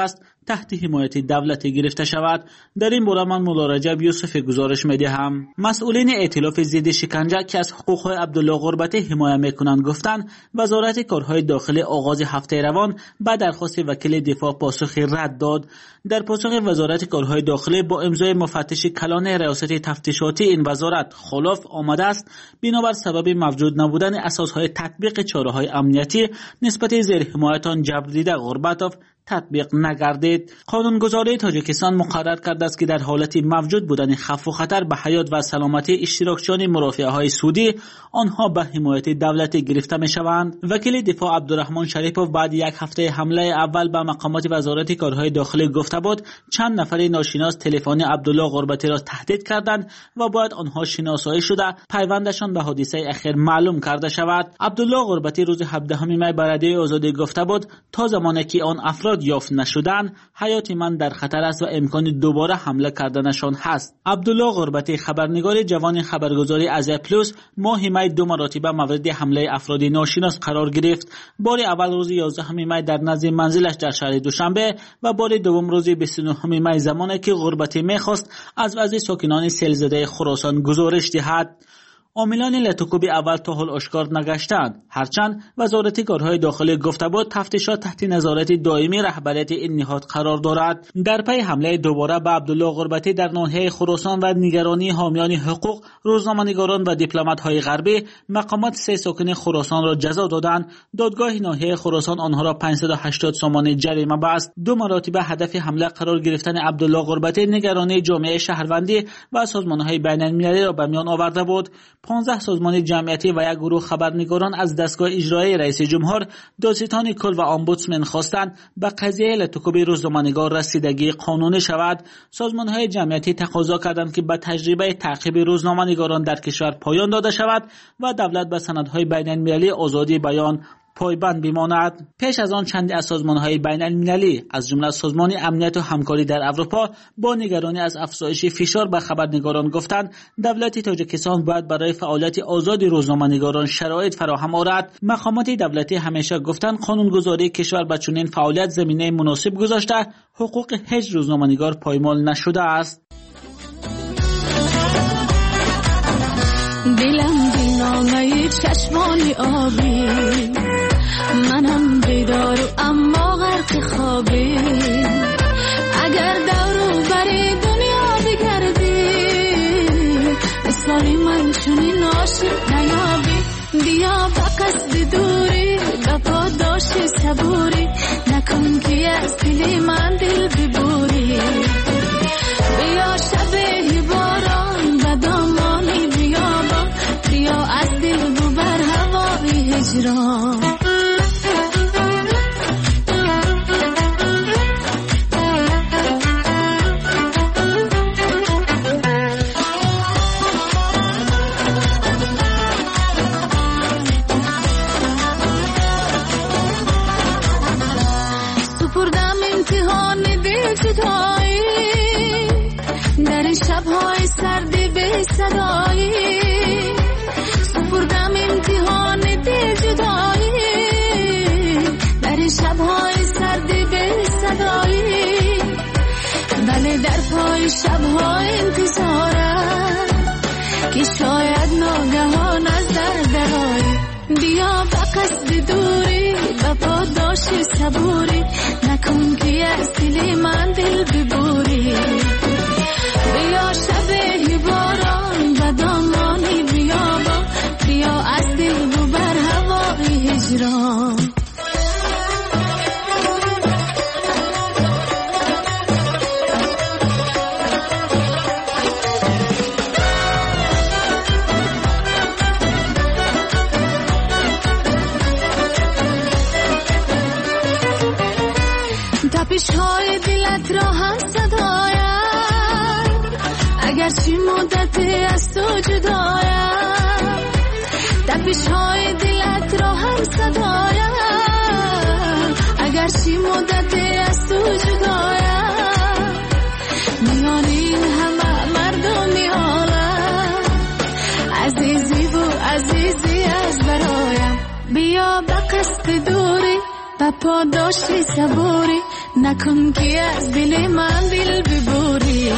تحت حمایت دولتی گرفته شود. در این باره من مولا رجب یوسف گزارش میدهم. مسئولین ائتلاف ضد شکنجه که از حقوق‌های عبدالله غربتی حمایت میکنند گفتند وزارت کارهای داخلی آغاز هفته روان به درخواست وکیل دفاع پاسخ رد داد. در پاسخ وزارت کارهای داخلی با امضای مفتش کلان ریاست تفتیشاتی این وزارت خلاف آمده است بنابر سبب موجود نبودن اساسهای تطبیق چاره‌های امنیتی نسبت زیر حمایت آن جبر دیده غربتوف تطبیق نگردید. قانونگذاری تاجیکستان مقرر کرده است که در حالت موجود بودن خوف و خطر به حیات و سلامتی اشتراکچیان مرافعه های سودی آنها به حمایت دولتی گرفته می شوند. وکیل دفاع عبدالرحمن شریفوف بعد یک هفته حمله اول به مقامات وزارت کارهای داخلی گفته بود چند نفر ناشناس تلفنی عبدالله غربتی را تهدید کردند و باید آنها شناسایی شده پیوندشان به حادثه اخیر معلوم کرده شود. عبدالله غربتی روز هفدهم می به رادیوی آزادی گفته بود تا زمانی که آن افراد یافت نشدن حیات من در خطر است و امکان دوباره حمله کردنشان هست. عبدالله غربتی خبرنگار جوان خبرگزاری ازیا پلوس ماه می دو مرتبه مورد حمله افراد ناشناس قرار گرفت. بار اول روز یازدهم می در نزد منزلش در شهر دوشنبه و بار دوم روز بیست و نهم می زمانی که غربتی می‌خواست از وضع ساکنان سیلزده خراسان گزارش دهد. عاملان لطکوبی اول تا حال آشکار نگشتند، هرچند وزارت کارهای داخلی گفته بود تفتیشات تحت نظارت دائمی رهبریت این نهاد قرار دارد. در پی حمله دوباره به عبدالله غربتی در ناحیه خراسان و نگرانی حامیان حقوق، روزنامه‌نگاران و دیپلمات‌های غربی مقامات سه ساکن خراسان را جزا دادند. دادگاه ناحیه خراسان آنها را پانصد و هشتاد سومان جریمه بست. دو مرتبه هدف حمله قرار گرفتن عبدالله غربتی نگرانی جامعه شهروندی و سازمان‌های بین‌المللی را به میان آورده بود. پانزده سازمان جمعیتی و یک گروه خبرنگاران از دستگاه اجرایی رئیس جمهور، دادستان کل و امبودسمن خواستند به قضیه لطکوبی روزنامه‌نگار رسیدگی قانونی شود. سازمان‌های جمعیتی تقاضا کردند که به تجربه تعقیب روزنامه‌نگاران در کشور پایان داده شود و دولت به سندهای بین‌المللی آزادی بیان پایبند بماند. پیش از آن چندی از سازمان‌های بین‌المللی از جمله سازمان امنیت و همکاری در اروپا با نگرانی از افزایش فشار به خبرنگاران گفتند دولت تاجیکستان باید برای فعالیت آزاد روزنامه‌نگاران شرایط فراهم آورد. مقامات دولتی همیشه گفتند قانونگذاری کشور به چنین فعالیت زمینه مناسب گذاشته، حقوق هیچ روزنامه‌نگار پایمال نشده است. دلم دینامه چشمانی آبی، منم بیدار و اما غرق خوابی. اگر دورو بری دنیا بگردی مثالی من چونی ناشد نیابی. بیا با قصد دوری با پاداش صبوری نکن که از دل من دل ببوری. بیا شبه باران و دامانی بیابان، بیا از دل ببر هوای هجران. شب‌های سردی به صدایی سپردم امتحان دل جدایی. در شب‌های سردی به صدایی بله در پای شب‌های انتظارم که شاید ناگهان از در درایی. بیا با قصد دوری با پاداش صبوری نکن که از دل من دل ببوری. بیا شبه باران و دامانی بیابان، بیا از دل ببر هوای هجران. تپش های دلت را هم صدایم، اگرچه مدت از تو جدایم. تپش های دلت را هم صدایم، اگرچه مدت از تو جدایم. میان این همه مردمی عالم عزیزی و عزیزی از برایم. بیا به قصد دوری و پاداش صبوری نکن که از دل من دل ببری.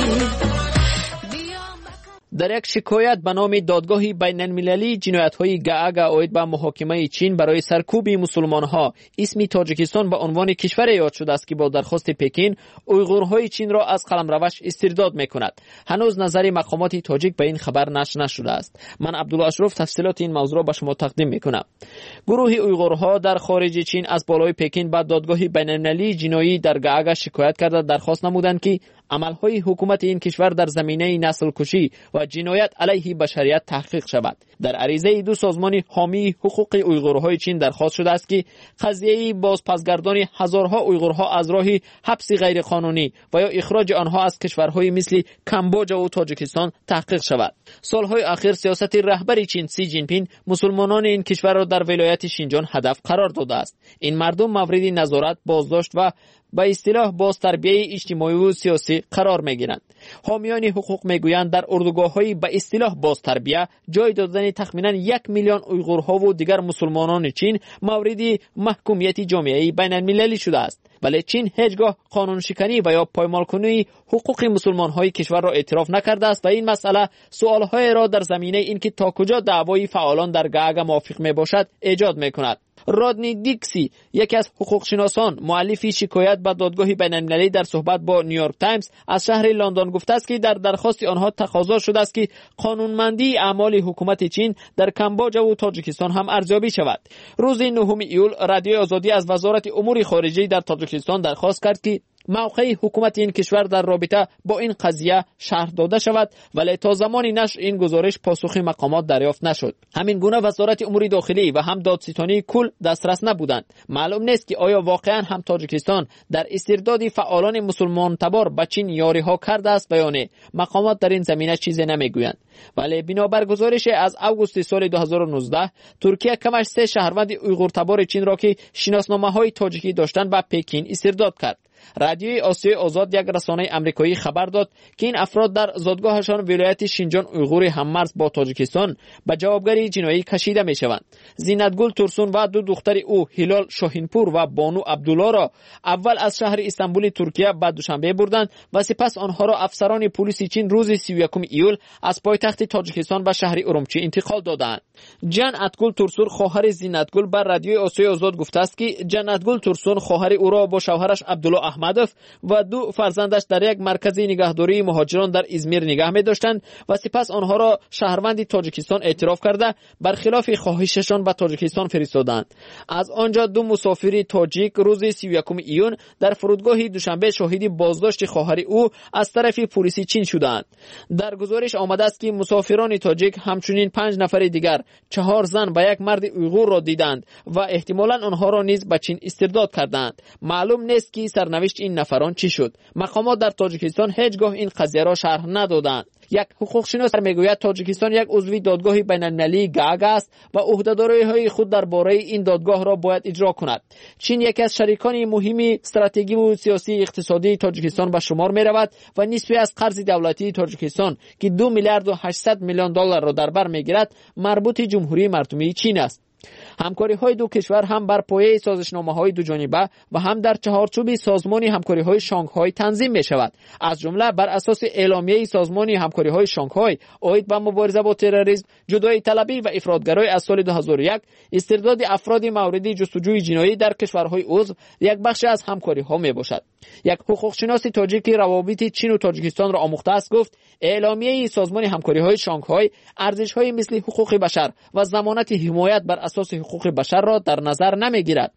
در یک شکایت به نام دادگاه بین المللی جنایت‌های گاگ عاید به محاکمه چین برای سرکوب مسلمان‌ها اسم تاجیکستان به عنوان کشور یاد شده است که با درخواست پکین اویغورهای چین را از قلمروش استرداد می‌کند. هنوز نظر مقامات تاجیک به این خبر نشر نشده است. من عبدالله اشرف تفصیلات این موضوع را به شما تقدیم می‌کنم. گروه اویغورها در خارج چین از بالای پکین به دادگاه بین المللی جنایی در گاگ شکایت کرده درخواست نمودند که عملهای حکومت این کشور در زمینه نسل کشی و جنایت علیه بشریت تحقیق شود. در عریضه دو سازمان حامی حقوق اویغورهای چین درخواست شده است که قضیه بازپسگردان هزارها اویغورها از راه حبس غیرقانونی و یا اخراج آنها از کشورهای مثل کامبوجا و تاجیکستان تحقیق شود. سالهای اخیر سیاست رهبر چین سی جین پینگ مسلمانان این کشور را در ولایت شینجان هدف قرار داده است. این مردم مورد نظارت، بازداشت و به اصطلاح باز تربیه اجتماعی و سیاسی قرار میگیرند. حامیان حقوق میگویند در اردوگاه‌های به اصطلاح باز تربیه جای دادن تخمیناً یک میلیون اویغورها و دیگر مسلمانان چین مورد محکومیت جامعه بین المللی شده است. ولی چین هیچگاه قانون شکنی و یا پایمال کنی حقوق مسلمان‌های کشور را اعتراف نکرده است و این مسئله سوال‌های را در زمینه اینکه تا کجا دعوای فعالان در گاگ موافق میباشد ایجاد میکند. رادنی دیکسی یکی از حقوق شناسان مؤلف شکایت به دادگاه بین المللی در صحبت با نیویورک تایمز از شهر لندن گفته است که در درخواست آنها تقاضا شده است که قانونمندی اعمال حکومت چین در کامبوجا و تاجیکستان هم ارزیابی شود. روز نهم ایول رادیوی آزادی از وزارت امور خارجه در تاجیکستان درخواست کرد که موقع حکومت این کشور در رابطه با این قضیه شرح داده شود، ولی تا زمانی نشر این گزارش پاسخ مقامات دریافت نشد. همین گونه وزارت امور داخلی و هم دادستانی کل دسترس نبودند. معلوم نیست که آیا واقعا هم تاجیکستان در استرداد فعالان مسلمان تبار به چین یاری ها کرده است یا نه. مقامات در این زمینه چیزی نمیگویند. ولی بنابر گزارش از اوگوست سال دو هزار و نوزده ترکیه کمش سه شهروند اویغور تبار چین را که شناسنامه های تاجیکی داشتند به پکین استرداد کرد. رادیوی آسیای آزاد یک رسانه آمریکایی خبر داد که این افراد در زادگاهشان ولایت شینجان اویغور هممرز با تاجیکستان به جوابگری جنایی کشیده می شوند. زینتگل تورسون و دو دختر او هلال شاهینپور و بانو عبدالله را اول از شهر استانبول ترکیه به دوشنبه بردند و سپس آنها را افسران پلیس چین روز سی و یکم ایول از پایتخت تاجیکستان به شهر ارومچی انتقال دادند. جان اتگل تورسون خواهر زینتگل بر رادیوی آسیای آزاد گفته است که جان اتگل تورسون خواهر او را با شوهرش عبدالله احمدوف و دو فرزندش در یک مرکز نگهداری مهاجران در ازمیر نگه می داشتند و سپس آنها را شهروند تاجیکستان اعتراف کرده برخلاف خواهششان به تاجیکستان فرستادند. از آنجا دو مسافر تاجیک روز سی و یکم ایون در فرودگاه دوشنبه شاهد بازداشت خواهر او از طرف پلیس چین شدند. در گزارش آمده است که مسافران تاجیک همچنین پنج نفر دیگر چهار زن و یک مرد اویغور را دیدند و احتمالاً آنها را نیز به چین استرداد کردند. معلوم نیست که سرنوشت این نفران چی شد. مقامات در تاجیکستان هیچگاه این قضیه را شرح ندادند. یک حقوق شناس میگوید تاجیکستان یک عضو دادگاه بین المللی گاگ است و عهدهداری‌های خود درباره این دادگاه را باید اجرا کند. چین یکی از شریکان مهم استراتژی و سیاسی اقتصادی تاجیکستان به شمار می رود و نصفی از قرض دولتی تاجیکستان که دو میلیارد و هشتصد میلیون دلار را در بر میگیرد مربوط جمهوری مردمی چین است. همکاری های دو کشور هم بر پایه سازشنامه های دو جانبه و هم در چهارچوب سازمان همکاری های شانگهای تنظیم می شود. از جمله بر اساس اعلامیه سازمان همکاری های شانگهای عاید به مبارزه با تروریسم، جدایی طلبی و افراطگرایی از سال دو هزار و یک، استرداد افراد مورد جستجوی جنایی در کشورهای عضو یک بخش از همکاری ها می باشد. یک حقوق شناس تاجیک روابط چین و تاجیکستان را آموخته است گفت اعلامیه سازمان همکاری های شانگهای ارزش های مثل حقوق بشر و ضمانت حمایت بر اساس حقوق بشر را در نظر نمیگیرد.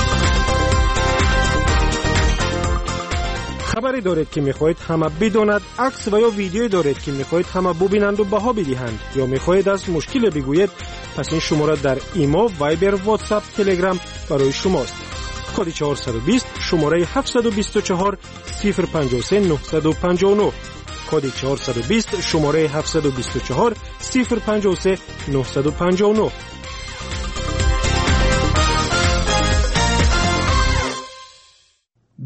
خبری دارید که میخواهید همه بداند، عکس و یا ویدیویی دارید که میخواهید همه ببینند و بها بدهند یا میخواهید از مشکل بگویید، پس این شماره در ایمو، وایبر، واتساپ، تلگرام برای شماست. کد چهارصد و بیست شماره هفتصد و بیست و چهار صفر پنجاه و سه نهصد و پنجاه و نه. کد چهارصد و بیست شماره هفتصد و بیست و چهار صفر پنجاه و سه نهصد و پنجاه و نه.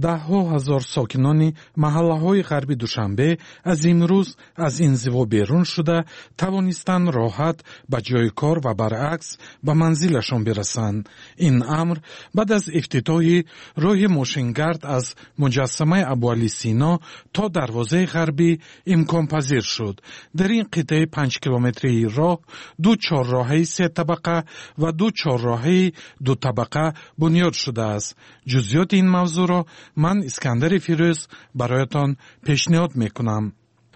даҳҳо ҳазор сокинони маҳаллаҳои ғарби Душанбе аз имрӯз аз инзиво берун шуда тавонистанд роҳат ба ҷои кор ва баръакс ба манзилашон бирасанд. ин амр баъд аз ифтитоҳи роҳи мошингард аз муҷассамаи Абуали Сино то дарвозаи ғарбӣ имконпазир шуд. дар ин қитъаи панҷ километрии роҳ ду чорроҳаи се табақа ва ду чорроҳаи ду табақа бунёд шудааст. ҷузъиёти ин мавзӯъро ман Искандари Фирӯз бароятон пешниҳод мекунам.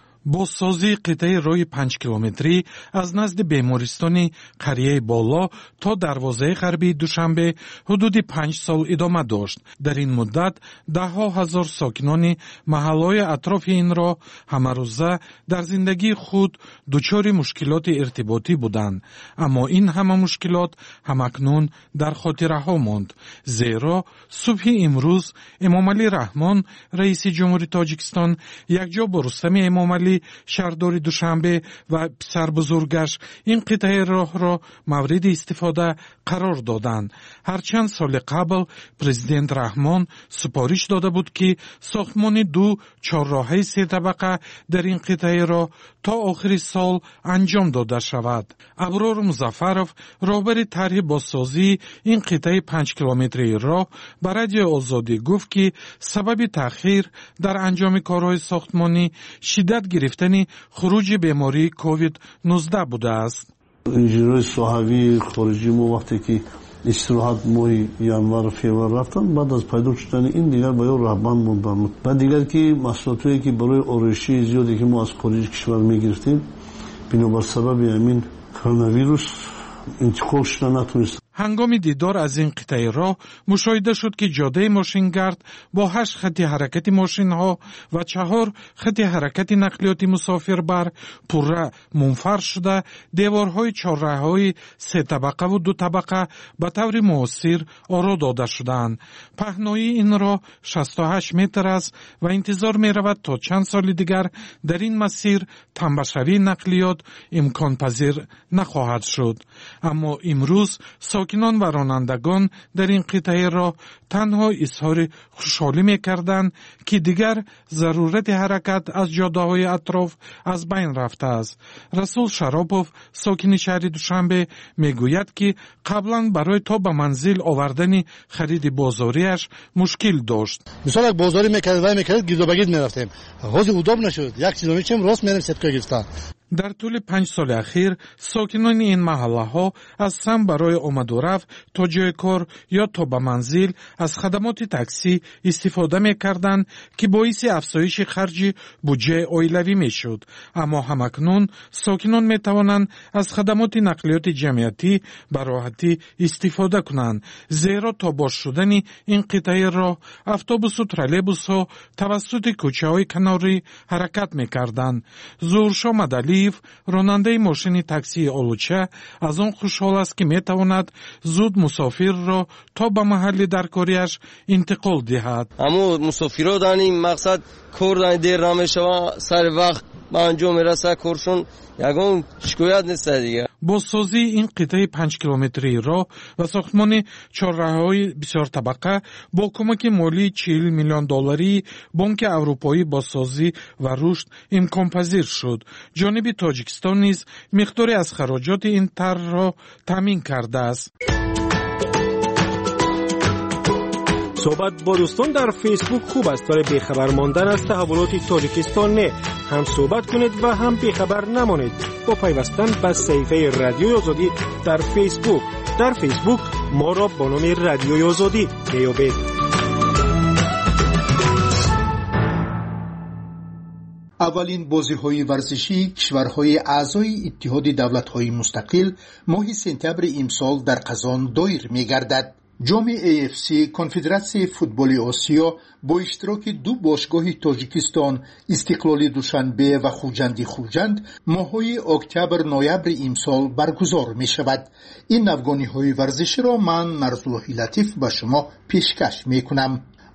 бозсозии қитъаи роҳи панҷ километрӣ аз назди бемористони қарияи боло то дарвозаи ғарбии Душанбе ҳудуди панҷ сол идома дошт. дар ин муддат даҳҳо ҳазор сокинони маҳаллаҳои атрофи ин роҳ ҳамарӯза дар зиндагии худ дучори мушкилоти иртиботӣ буданд. аммо ин ҳама мушкилот ҳамакнун дар хотираҳо монд. зеро субҳи имрӯз Эмомалӣ Раҳмон, раиси ҷумҳури Тоҷикистон, якҷо бо Рустами Эмомалӣ, шаҳрдори Душанбе ва писарбузургаш ин қитъаи роҳро мавриди истифода қарор доданд. ҳарчанд соли қабл президент Раҳмон супориш дода буд ки сохтмони ду чорроҳаи се табақа дар ин қитъаи роҳ то охири сол анҷом дода шавад. Аброр Музаффаров, роҳбари тарҳи бозсозии ин қитъаи панҷ километрии роҳ, ба Радиои Озодӣ гуфт ки сабаби таъхир дар анҷоми корҳои сохтмонӣ шиддат гирифтани хуруҷи бемории ковид нуздаҳ будааст. инженерҳои соҳавии хориҷӣ мо вақте ки истироҳат моҳи январу феврал рафтан, баъд аз пайдо шудани ин дигар ба ё раҳбанд монданд. ва дигар ки маҳсулотое ки барои ороишии зиёде ки мо аз хориҷи кишвар мегирифтем, бинобар сабаби ҳамин коронавирус интиқол шуда натонистанд. ҳангоми дидор аз ин қитъаи роҳ мушоҳида шуд ки ҷодаи мошингард бо ҳашт хати ҳаракати мошинҳо ва чаҳор хати ҳаракати нақлиёти мусофирбар пурра мунфарш шуда, деворҳои чорраҳҳои се табақаву ду табақа ба таври муосир оро дода шудаанд. паҳноии ин роҳ шасту ҳашт метр аст ва интизор меравад то чанд соли дигар дар ин масир тамбашавии нақлиёт имконпазир нахоҳад шуд. аммо имрӯз сокинон ва ронандагон дар ин қитъаи роҳ танҳо изҳори хушҳолӣ мекарданд ки дигар зарурати ҳаракат аз ҷодаҳои атроф аз байн рафтааст. Расул Шаропов, сокини шаҳри Душанбе, мегӯяд ки қаблан барои то ба манзил овардани хариди бозориаш мушкил дошт. мисол як бозорӣ мекардем, вай мекардем, гирдобагирд мерафтем. ҳозир удоб нашуд. як чизо мечем, рост мерем, сеткаи гирифта. дар тӯли панҷ соли ахир сокинони ин маҳаллаҳо аз сам барои омаду рафт то ҷои кор ё то ба манзил аз хадамоти таксӣ истифода мекарданд ки боиси афзоиши харҷи буҷаи оилавӣ мешуд. аммо ҳамакнун сокинон метавонанд аз хадамоти нақлиёти ҷамъиятӣ ба роҳатӣ истифода кунанд, зеро то боз шудани ин қитъаи роҳ автобусу троллейбусҳо тавассути кӯчаҳои канорӣ ҳаракат мекарданд. Зуҳуршо Мадалиев, ронандаи мошини таксии Олуча, аз он хушҳол аст ки метавонад зуд мусофирро то ба маҳалли даркориаш интиқол диҳад. аммо мусофиро дар ин мақсад кор дер намешава, сари вақт ба анҷом мераса коршон, ягон шикоят нест дига. бозсозии ин қитъаи панҷ километрии роҳ ва сохтмони чорраҳҳои бисёртабақа бо кӯмаки молии чил миллион долларии Бонки Аврупои бозсозӣ ва рушд имконпазир шуд. ҷониби Тоҷикистон низ миқдоре аз хароҷоти ин тарҳро таъмин кардааст. صحبت با دوستان در فیسبوک خوب است ولی بیخبر ماندن از تحولات تاجیکستان نه. هم صحبت کنید و هم بیخبر نمانید با پیوستن به صفحه رادیوی آزادی در فیسبوک. در فیسبوک ما را با نام رادیوی آزادی بیابید. اولین بازی‌های ورزشی کشورهای اعضای اتحاد دولت‌های مستقل ماه سپتامبر امسال در قزان دایر می‌گردد. جام ای اف سی کنفدراسیای فوتبال آسیا با اشتراک دو باشگاه تاجیکستان استقلالی دوشنبه و خوجندی خوجند ماه‌های اکتبر نوامبر امسال برگزار می‌شود. این نوگانی‌های ورزشی را من نرزالله لطیف به شما پیشکش می‌کنم.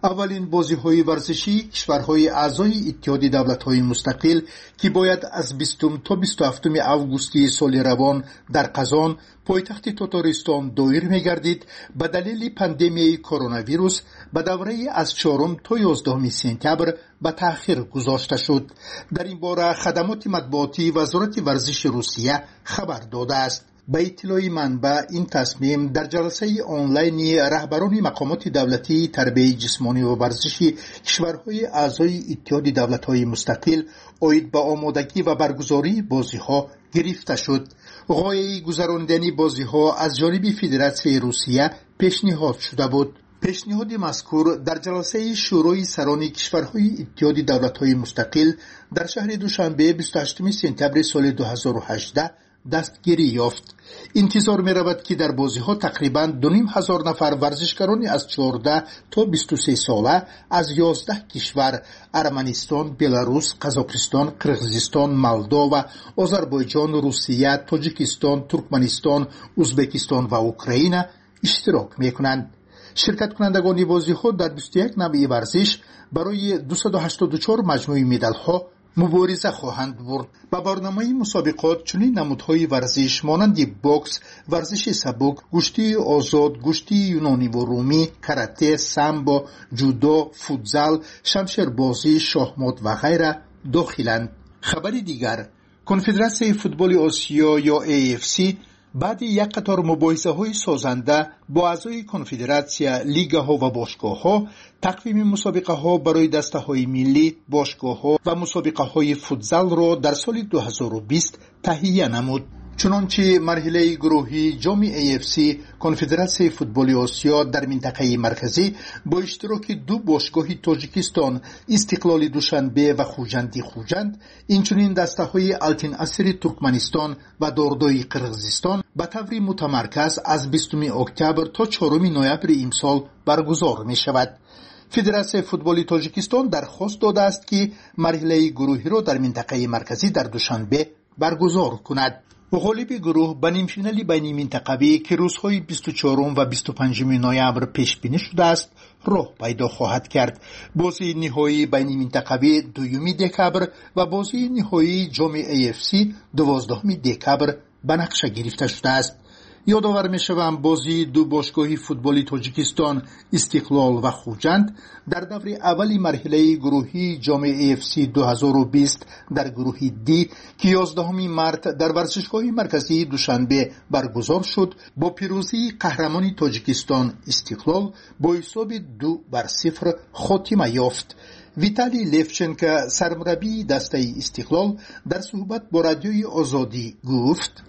اولین بازی‌های ورزشی کشورهای اعضای اتحاد دولت‌های مستقل که باید از بیستم تا بیست و هفتم آگوست سال روان در قزان پایتخت تاتارستان دایر می‌گردید به دلیل پاندمی کرونا ویروس به دوره از چهارم تا یازدهم سپتامبر به تأخیر گذاشته شد. در این باره خدمات مطبوعاتی وزارت ورزش روسیه خبر داده است. به اطلاع منبع این تصمیم در جلسه آنلاین رهبران مقامات دولتی تربیت جسمانی و ورزشی کشورهای اعضای اتحاد دولت‌های مستقل عاید به آمادگی و برگزاری بازی‌ها گرفته شد. غایه گذراندن بازی‌ها از جانب فدراسیون روسیه پیشنهاد شده بود. پیشنهاد مذکور در جلسه شورای سران کشورهای اتحاد دولت‌های مستقل در شهر دوشنبه بیست و هشتم سپتامبر سال دو هزار و هجده دستگیری یافت. انتظار می رود که در بازی ها تقریباً دو نیم هزار نفر ورزشکاران از چهارده تا بیست و سه ساله از یازده کشور ارمنستان، بلاروس، قزاقستان، قرقیزستان، مولداوا، آذربایجان، روسیه، تاجیکستان، ترکمنستان، ازبکستان و اوکراین اشتراک می کنند. شرکت کنندگان بازی ها در بیست و یک نوع ورزش برای دویست و هشتاد و چهار مجموعه مدال ها مبارزه خواهند برد. با برنامه مسابقات چنین نمودهای ورزش مانند بوکس، ورزش سبک، گشتی آزاد، گشتی یونانی و رومی، کاراته، سامبو، جودو، فوتزال، شمشیربازی، شاهمات و غیره داخلند. خبر دیگر، کنفدراسیون فوتبال آسیا یا ای اف سی بعد یک قطار مباحثه های سازنده با اعضای کنفدراسیون لیگا ها و باشگاه ها تقویم مسابقه ها برای دسته های ملی، باشگاه ها و مسابقه های فوتزال را در سال دو هزار و بیست تهیه نمود. چنانچه مرحله گروهی جام ای اف سی کنفدراسیون فوتبال آسیا در منطقه مرکزی با اشتراک دو باشگاه تاجیکستان استقلال دوشنبه و خوجندی خوجند، اینچنین دسته های التین اسیر ترکمنستان و داردای قرقیزستان به طور متمرکز از بیستم اکتبر تا چهارم نوامبر امسال برگزار می شود. فدراسیون فوتبال تاجیکستان درخواست داده است که مرحله گروهی را در منطقه مرکزی در دوشنبه برگزار کند. غالب گروه به نیم فینال بین منطقوی که روزهای بیست و چهارم و بیست و پنجم نوامبر پیش بینی شده است راه پیدا خواهد کرد. بازی نهایی بین منطقوی دوم دکبر و بازی نهایی جام ای اف سی دوازدهم دکبر به نقشه گرفته شده است. یادآور می‌شوم بازی دو باشگاه فوتبال تاجیکستان استقلال و خوجند در دور اولی مرحله گروهی جام ای اف سی دو هزار و بیست در گروه دی که یازدهم مارس در ورزشگاه مرکزی دوشنبه برگزار شد با پیروزی قهرمان تاجیکستان استقلال با حساب دو بر صفر خاتمه یافت. ویتالی لیفچنکو سرمربی دسته استقلال در صحبت با رادیوی آزادی گفت: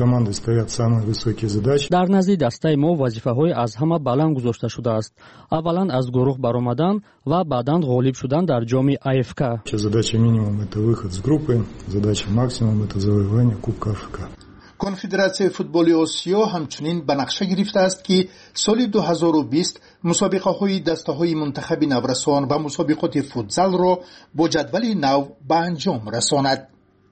در نزد دسته ما وظیفه‌های از همه بلند گذاشته شده است. اولا از گروه برآمدن و بعداً غالب شدن در جام ای اف کی. задача минимум это выход с группы, задача максимум это завоевание Кубка Африки. کنفدراسیون فوتبال آسیا همچنین به نقشه گرفته است که سال دو هزار و بیست مسابقه های دسته های منتخب نورسان و مسابقات فوتزال را با جدول نو به انجام رساند.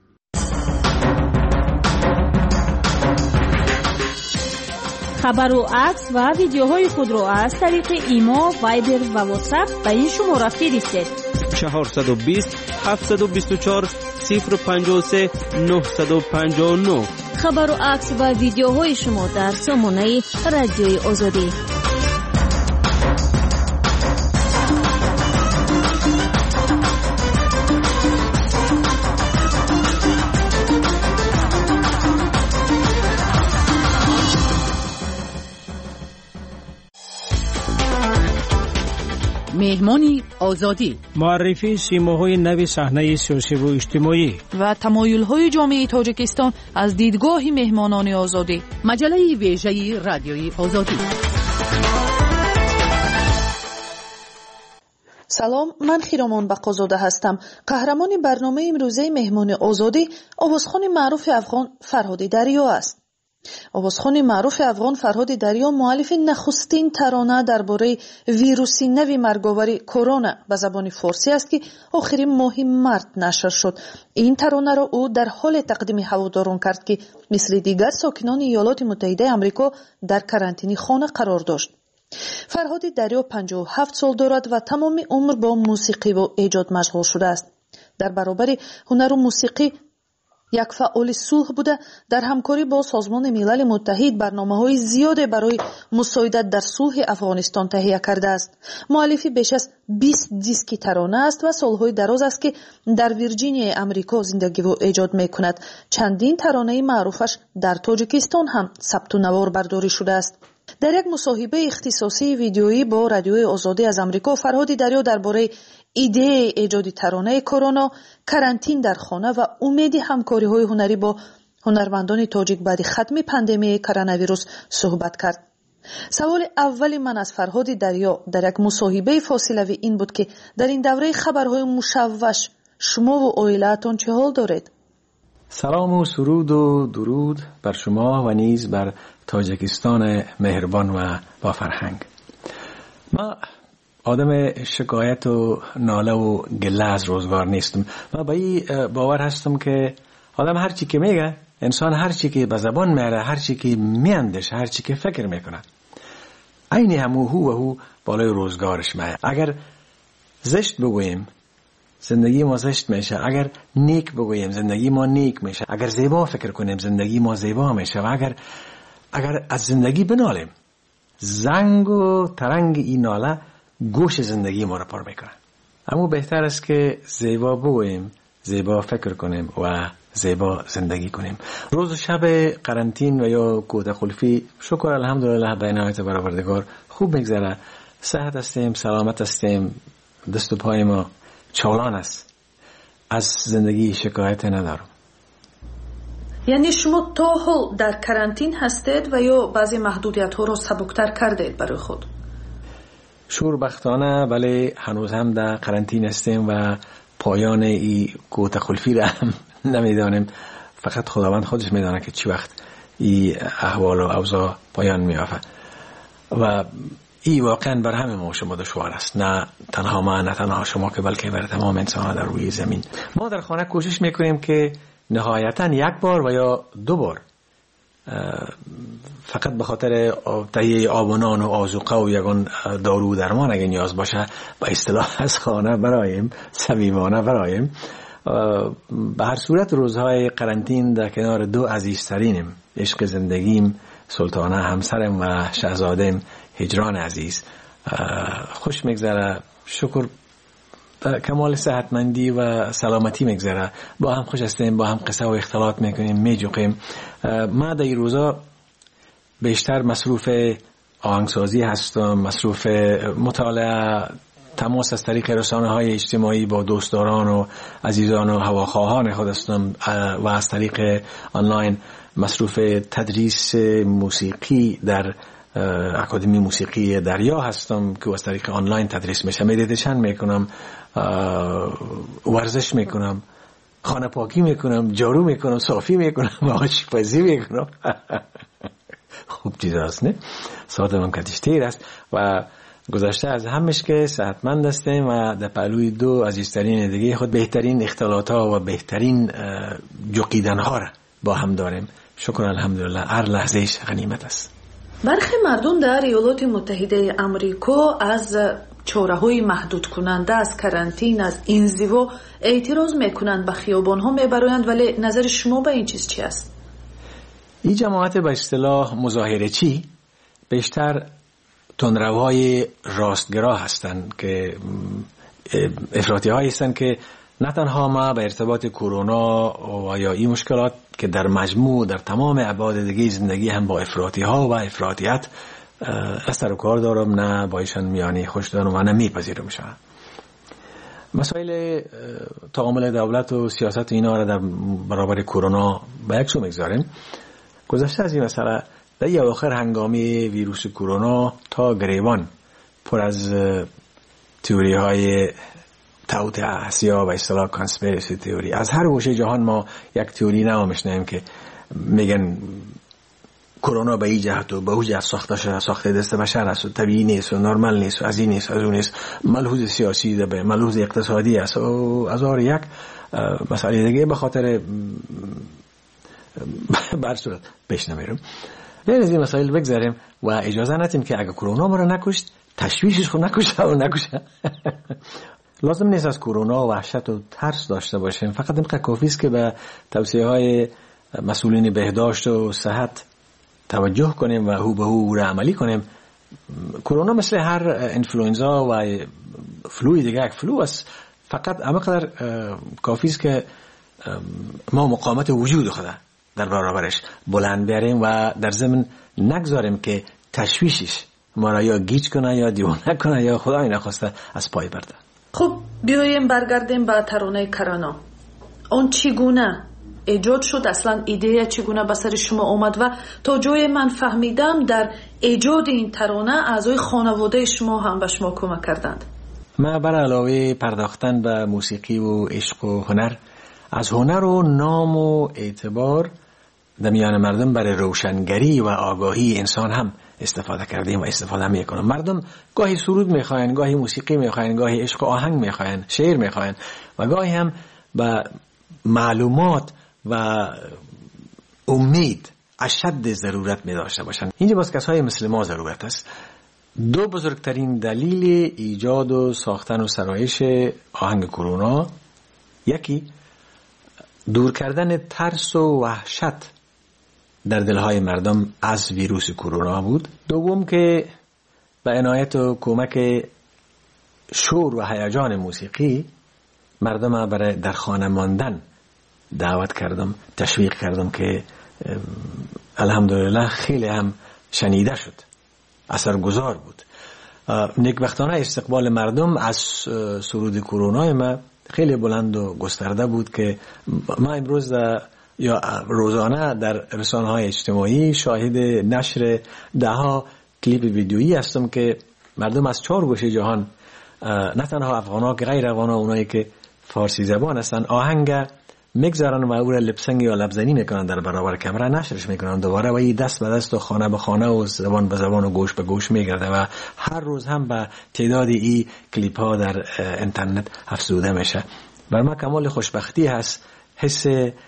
خبر و عکس و ویدیوهای خود را از طریق ایما، وایبر و واتساپ به این شماره فرستید: چهارصد و بیست هفتصد و بیست و چهار صفر پنجاه و سه نهصد و پنجاه و نه. خبر و عکس و ویدیوهای شما در سامانه رادیوی آزادی. مهمانی آزادی، معرفی سیماهای نو صحنه سیاسی و اجتماعی و تمایل‌های جامعه تاجیکستان از دیدگاه مهمانان آزادی. مجله ویژه رادیوی آزادی. سلام، من خیرامان بقازاده هستم. قهرمان برنامه امروزه مهمان آزادی آوازخوان معروف افغان فرهاد دریا است. آوازخوان معروف افغان فرهاد دریا مؤلف نخستین ترانه درباره ویروس نو مرگاور کرونا به زبان فارسی است که آخرین ماه مارس نشر شد. این ترانه را او در حال تقدیم هواداران کرد که مثل دیگر ساکنان ایالات متحده آمریکا در کرانتینی خانه قرار داشت. فرهاد دریو پنجاه و هفت سال دارد و تمام عمر با موسیقی و ایجاد مشغول شده است. در برابر هنر و موسیقی یک فعال صلح بوده، در همکاری با سازمان ملل متحد برنامه‌های زیاد برای مساعدت در صلح افغانستان تهیه کرده است. مؤلف بیش از بیست دیسک ترانه است و سالهای دراز است که در ویرجینیا امریکا زندگی و ایجاد می‌کند. چندین ترانه معروفش در تاجیکستان هم ثبت و نوار برداری شده است. در یک مصاحبه اختصاصی ویدیویی با رادیوی آزادی از امریکا، فرهاد دریو درباره ایده ایجاد ترانه کرونا، کرانتین در خانه و امید همکاری‌های هنری با هنرمندان تاجیک بعد ختم پاندمی کرونا ویروس صحبت کرد. سوال اول من از فرهاد دریو در یک مصاحبه فاصله‌ای این بود که در این دوره خبرهای مشوش شما و عائله‌تان چه حال دارید؟ سلام و سرود و درود بر شما و نیز بر تاجیکستان مهربان و با فرهنگ. ما آدم شکایت و ناله و گله از روزگار نیستم. من به این باور هستم که آدم هر چی که میگه، انسان هر چی که به زبان میاره، هر چی که میاندیشه، هر چی که فکر میکنه، عین همو هو و هو بالای روزگارش میاد. اگر زشت بگوییم زندگی ما زشت میشه، اگر نیک بگوییم زندگی ما نیک میشه، اگر زیبا فکر کنیم زندگی ما زیبا میشه، و اگر اگر از زندگی بنالیم، زنگ و ترنگ این ناله گوش زندگی ما رو پر میکنه. اما بهتر است که زیبا بگوییم، زیبا فکر کنیم و زیبا زندگی کنیم. روز و شب قرنطین و یا کوته قلفی شکر الحمدلله به عنایت برآوردگار خوب میگذره. صحت هستیم، سلامت هستیم، دست و پای ما چالان است. از زندگی شکایت ندارم. یعنی شما تا حال در کرانتین هستید و یا بعضی محدودیت ها رو سبکتر کردید برای خود؟ شوربختانه بله، هنوز هم در قرنطین هستیم و پایان این کوته قلفی را هم نمیدانیم. فقط خداوند خودش میدانه که چی وقت این احوال و اوضاع پایان میافته و این واقعا بر همه ما شما دشوار است، نه تنها ما، نه تنها شما، که بلکه بر تمام انسان در روی زمین. ما در خانه کوشش میکنیم که نهایتا یک بار و یا دو بار فقط به خاطر تهیه آب و نان و آذوقه و یگان دارو درمان اگه نیاز باشه با اصطلاح از خانه برایم، صمیمانه برایم. به هر صورت روزهای قرنطین در کنار دو عزیزترینم، عشق زندگیم سلطانه همسرم و شهزادم هجران عزیز، خوش میگذره. شکر کمال صحتمندی و سلامتی میگذره. با هم خوش هستیم، با هم قصه و اختلاط میکنیم، میجوقیم. ما در این روزا بیشتر مصروف آهنگسازی هستم، مصروف مطالعه، تماس از طریق رسانه های اجتماعی با دوستداران و عزیزان و هواخواهان خود هستم و از طریق آنلاین مصروف تدریس موسیقی در اکادمی موسیقی دریا هستم که از طریق آنلاین تدریس میشه. مدیتیشن میکنم، ورزش میکنم، خانه پاکی میکنم، جارو میکنم، صافی میکنم، آشپزی میکنم. خوب چیز هست نه؟ ساعت من کتشتیر است و گذشته از همش که صحتمند هستیم و در پهلوی دو عزیزترین دیگه خود بهترین اختلاط ها و بهترین جوقیدن ها را با هم داریم. شکر الحمدلله، هر لحظهش غنیمت است. برخی مردم در ایالات متحده امریکا از چاره‌های محدود کننده از کرانتین، از انزوا اعتراض میکنند، به خیابان‌ها میبرند، ولی نظر شما به این چیز چی است؟ این جماعت به اصطلاح مظاهره چی بیشتر تندروهای راستگرا هستند که افراطی هایی هستند که نه تنها ما به ارتباط کرونا و یا این مشکلات که در مجموع در تمام ابعاد دیگه زندگی هم با افراطی ها و افراطیت اثر و کار دارم، نه با ایشان میانی خوش دارم و نه میپذیرم شد. مسائل تعامل دولت و سیاست اینا را در برابر کرونا به یک سو میگذاریم. گذشته از این مسئله در یه آخر هنگامی ویروس کرونا تا گریبان پر از تئوری های توت آسیا و اصطلاح کانسپیرسی تئوری. از هر گوشه جهان ما یک تئوری نو میشنیم که میگن کرونا به این جهت و به اون جهت ساخته شده، ساخته دست بشر است و طبیعی نیست و نرمال نیست و از این نیست، از اون نیست، ملحوظ سیاسی ده، به ملحوظ اقتصادی است و از هر یک مسئله دیگه به خاطر بر صورت پیش نمیرم. بیاین از این مسائل بگذاریم و اجازه ندیم که اگه کرونا ما رو نکشت تشویشش خود نکشه و نکشه. لازم نیست از کرونا وحشت و ترس داشته باشیم، فقط اینقدر کافی است که به توصیه های مسئولین بهداشت و صحت توجه کنیم و هو به هو را عملی کنیم. کرونا مثل هر انفلوئنزا و فلوی دیگه یک فلو است، فقط همینقدر کافی است که ما مقاومت وجود خود در برابرش بلند بیاریم و در ضمن نگذاریم که تشویشش ما را یا گیج کنه یا دیوانه کنه یا خدای نخواسته از پای برده. خب بیاییم برگردیم به ترانه کرونا. اون چگونه ایجاد شد؟ اصلا ایده چگونه به سر شما اومد و تا جای من فهمیدم در ایجاد این ترانه اعضای خانواده شما هم به شما کمک کردند. ما بر علاوه پرداختن به موسیقی و عشق و هنر، از هنر و نام و اعتبار در میان مردم برای روشنگری و آگاهی انسان هم استفاده کردیم و استفاده میکنم. مردم گاهی سرود میخواین، گاهی موسیقی میخواین، گاهی عشق و آهنگ میخواین، شعر میخواین و گاهی هم به معلومات و امید اشد ضرورت می داشته باشند. اینجا باز کسای مثل ما ضرورت است. دو بزرگترین دلیل ایجاد و ساختن و سرایش آهنگ کرونا، یکی دور کردن ترس و وحشت در دلهای مردم از ویروس کرونا بود. دوم که به عنایت و کمک شور و هیجان موسیقی مردم برای در خانه ماندن دعوت کردم، تشویق کردم که الحمدلله خیلی هم شنیده شد، اثرگذار بود. نیکبختانه استقبال مردم از سرود کرونا ما خیلی بلند و گسترده بود که ما امروز یا روزانه در رسانه‌های اجتماعی شاهد نشر ده ها کلیپ ویدیویی هستم که مردم از چهار گوشه جهان، نه تنها افغانا که غیر افغانا، اونایی که فارسی زبان هستن، آهنگ میگذارن و او را لپسنگ یا لبزنی میکنن در برابر کامera، نشرش میکنن دوباره و این دست به دست و خانه به خانه و زبان به زبان و گوش به گوش میگرده و هر روز هم به تعداد این کلیپ ها در اینترنت افزوده میشه. بر ما کمال خوشبختی هست، حس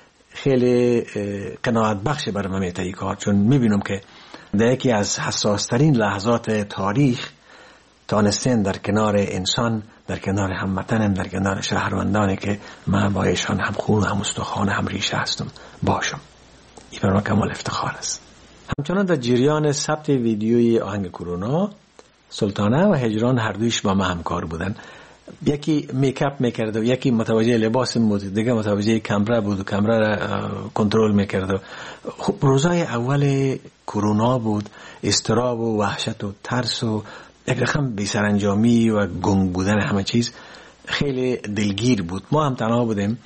خیلی قناعت بخش بر من میته این کار، چون میبینم که در یکی از حساس ترین لحظات تاریخ تانستین در کنار انسان، در کنار هموطنم، در کنار شهروندانی که من با ایشان هم خون هم استخوان هم ریشه هستم باشم. این بر من کمال افتخار است. همچنان در جریان ثبت ویدیوی آهنگ کرونا، سلطانه و هجران هر دویش با ما همکار بودن. یکی میکاپ میکرد و یکی متوجه لباس بود، دیگه متوجه کامرا بود و کامرا را کنترل میکرد. خب روزای اول کرونا بود، اضطراب و وحشت و ترس و یک رقم بی‌سرانجامی و گنگ بودن همه چیز خیلی دلگیر بود. ما هم تنها بودیم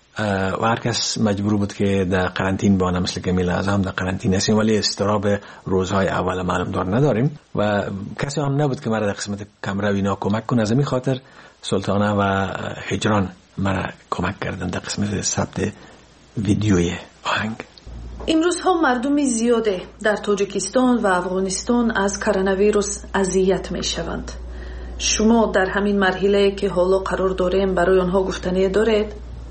و هر کس مجبور بود که در قرنطین بانه، مثل که میلازم هم در قرنطین هستیم، ولی اضطراب روزهای اول معلوم دار نداریم و کسی هم نبود که مرا در قسمت کامرا و اینا کمک کنه. از این خاطر سلطانه و هجران مرا کمک کردن در قسمت ثبت ویدیوی آهنگ. امروز ها مردم زیاده در تاجیکستان و افغانستان از کرونا ویروس اذیت می شوند. شما در همین مرحله که حالا قرار داریم برای آنها گفتنی دارید؟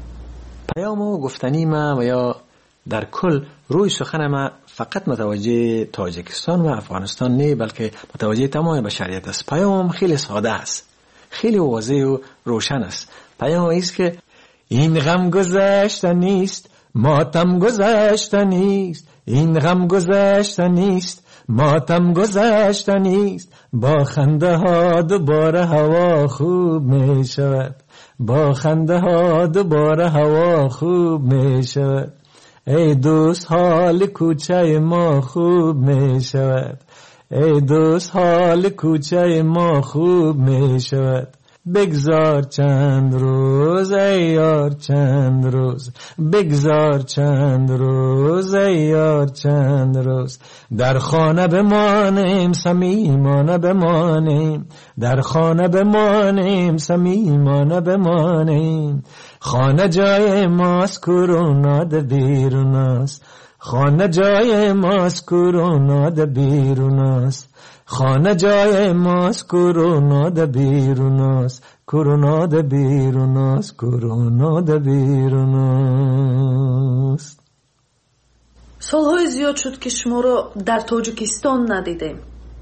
پیام و گفتنی ما و یا در کل روی سخن ما فقط متوجه تاجیکستان و افغانستان نه، بلکه متوجه تمام بشریت است. پیام خیلی ساده است، خیلی واضح و روشن است. پیام است که این غم گذشته نیست، ماتم گذشته نیست، این غم گذشته نیست، ماتم گذشته نیست. با خنده ها دوباره هوا خوب می شود، با خنده ها دوباره هوا خوب می شود. ای دوست حال کوچه ما خوب می شود، ای دوست حال کوچه ما خوب می شود. بگذار چند روز ای یار چند روز، بگذار چند روز ای یار چند روز. در خانه بمانیم صمیمانه بمانیم، در خانه بمانیم صمیمانه بمانیم. خانه جای ماست کرونا ده بیرون است، خانه جای ماست کرونا ده بیرون است. خانه جای ماست کرونا ده بیرون است، کرونا ده بیرون است، کرونا ده بیرون است. солҳои зиёд шуд ки шуморо дар тоҷикистон надидем.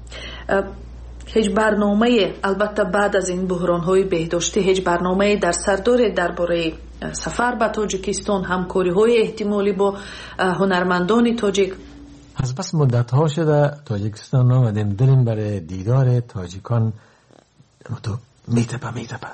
ҳеҷ барномае, албатта баъд аз ин буҳронҳои беҳдоштӣ, ҳеҷ барномае дар сар доред дар бораи сафар ба тоҷикистон, ҳамкориҳои эҳтимолӣ бо ҳунармандони тоҷик؟ از بس مدت ها شده تاجیکستان آمدیم، دلیم برای دیدار تاجیکان تو میتپه میتپه.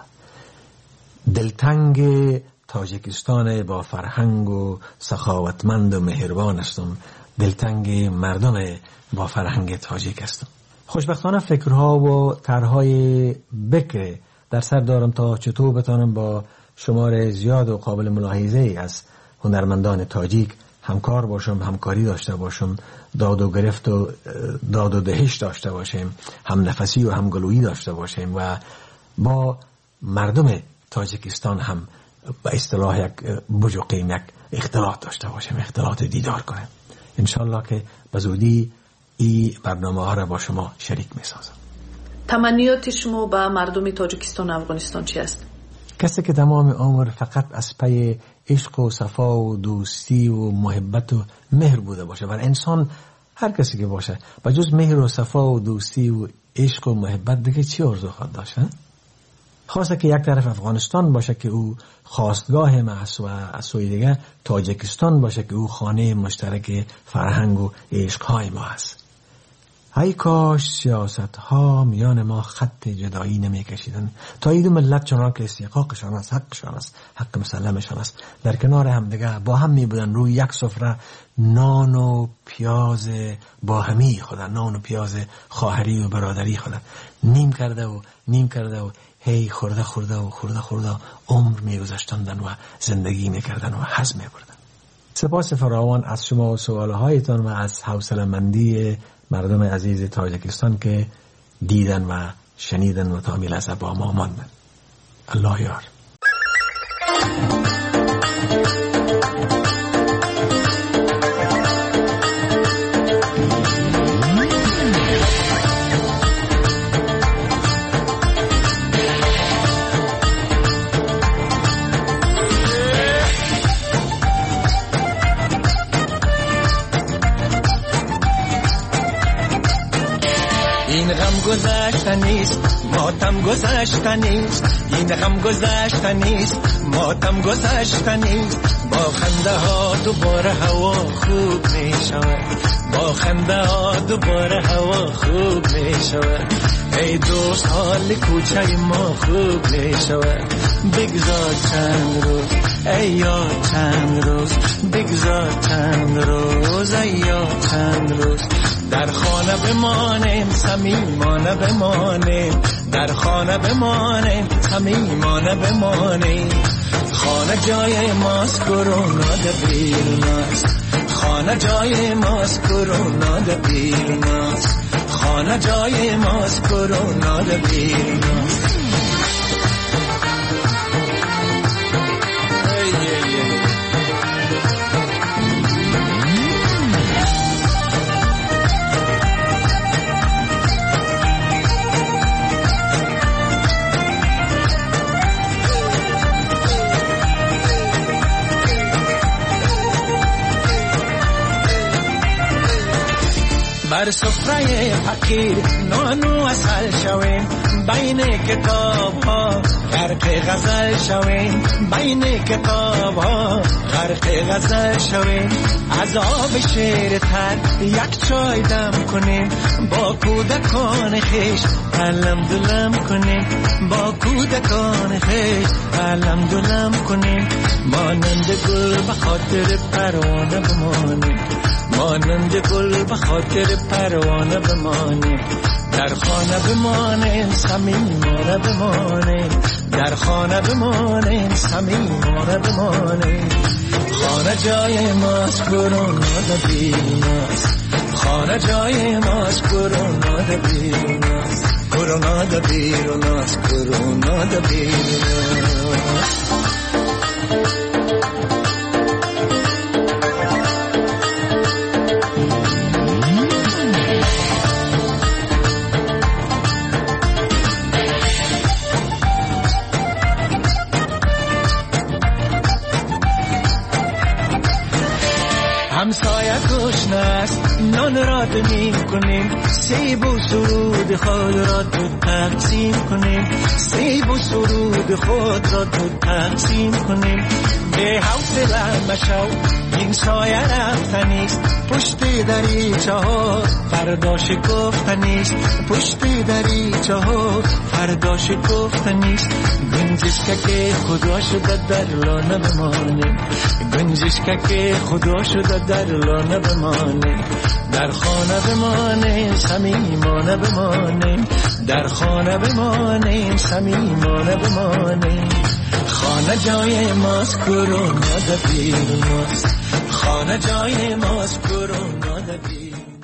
دلتنگ تاجیکستان با فرهنگ و سخاوتمند و مهربان هستم. دلتنگ مردم با فرهنگ تاجیک هستم. خوشبختانه فکرها و طرحهای بکر در سر دارم تا چطور بتانم با شمار زیاد و قابل ملاحظه از هنرمندان تاجیک همکار باشم، همکاری داشته باشم، داد و گرفت و داد و دهش داشته باشیم، هم نفسی و هم گلویی داشته باشیم و با مردم تاجیکستان هم به اصطلاح یک بجوقیم یک اختلاط داشته باشیم، اختلاط دیدار کنیم. انشالله که به زودی این برنامه ها را با شما شریک می سازم. تمنیات شما با مردم تاجیکستان و افغانستان چی است؟ کسی که تمام عمر فقط از پی عشق و صفا و دوستی و محبت و مهر بوده باشه، بر انسان هر کسی که باشه به جز مهر و صفا و دوستی و عشق و محبت دیگه چی آرزو خواهد داشت؟ خواسته که یک طرف افغانستان باشه که او خواستگاه ما است و از سوی دیگه تاجیکستان باشه که او خانه مشترک فرهنگ و عشق های ما است. ای کاش سیاست ها میان ما خط جدایی نمی کشیدن. تا این دو ملت چنان که استحقاقشان است، حقشان است، حق مسلمشان است، در کنار هم دیگه با هم می بودن روی یک سفره نان و پیاز با همی خودن، نان و پیاز خواهری و برادری خودن نیم کرده و نیم کرده و هی خورده خورده و خورده خورده عمر می گذاشتندن و زندگی می کردن و هضم می بردن. سپاس فراوان از شما و سوالهایتان و از حوصله‌مندی مردم عزیز تاجیکستان که دیدن و شنیدن و تا می لحظه با ما ماندن. الله یار. این غم گذشته نیست، ماتم گذشته نیست. این غم گذشته نیست، ماتم گذشته نیست. با خنده ها دوباره هوا خوب می شود، با خنده ها دوباره هوا خوب می شود. ای دوست حال کوچه ما خوب می شود. بگذار چند روز ای یاد، چند روز بگذار چند روز ای یاد، چند روز در خانه بمانیم، صمیمانه بمانیم. در خانه بمانیم، صمیمانه بمانیم. خانه جای ماست، کرونا دبیر ماست. خانه جای ماست، کرونا دبیر ماست. خانه جای ماست، کرونا دبیر ماست. بر سفره فقیر نانو اصل شویم، بین کتاب ها غرق غزل شویم. بین کتاب ها غرق غزل شویم. از آب شیر تر یک چای دم کنیم، با کودکان خیش علم دلم کنیم. با کودکان خیش علم دلم کنیم. مانند گل به خاطر پروانه بمانیم، مانند گل به خاطر پروانه بمانیم. در خانه بمانیم، صمیمانه بمانیم. در خانه بمانیم، صمیمانه بمانیم. خانه جای ماست، کرونا دبیر ماست. خانه جای ماست، کرونا دبیر ماست. کرونا دبیر ماست، کرونا دبیر ماست. همسایه کو جهان را می کنیم سیب و سرود خود را تو تقسیم کنیم سیب و سرود خود را تو تقسیم کنیم به حوصله مشو این سایه رفتنیست پشت دریچه ها فردا شکفتنیست پشت دریچه ها فردا شکفتنیست گنجشک که خدا شده در لانه بمانه گنجشک که خدا شده در لانه بمانه در خانه بمانه صمیمانه بمانه در خانه بمانه صمیمانه بمانه خانه جای ماست کرونا در دیر ماست خانه جای ماست کرونا در دیر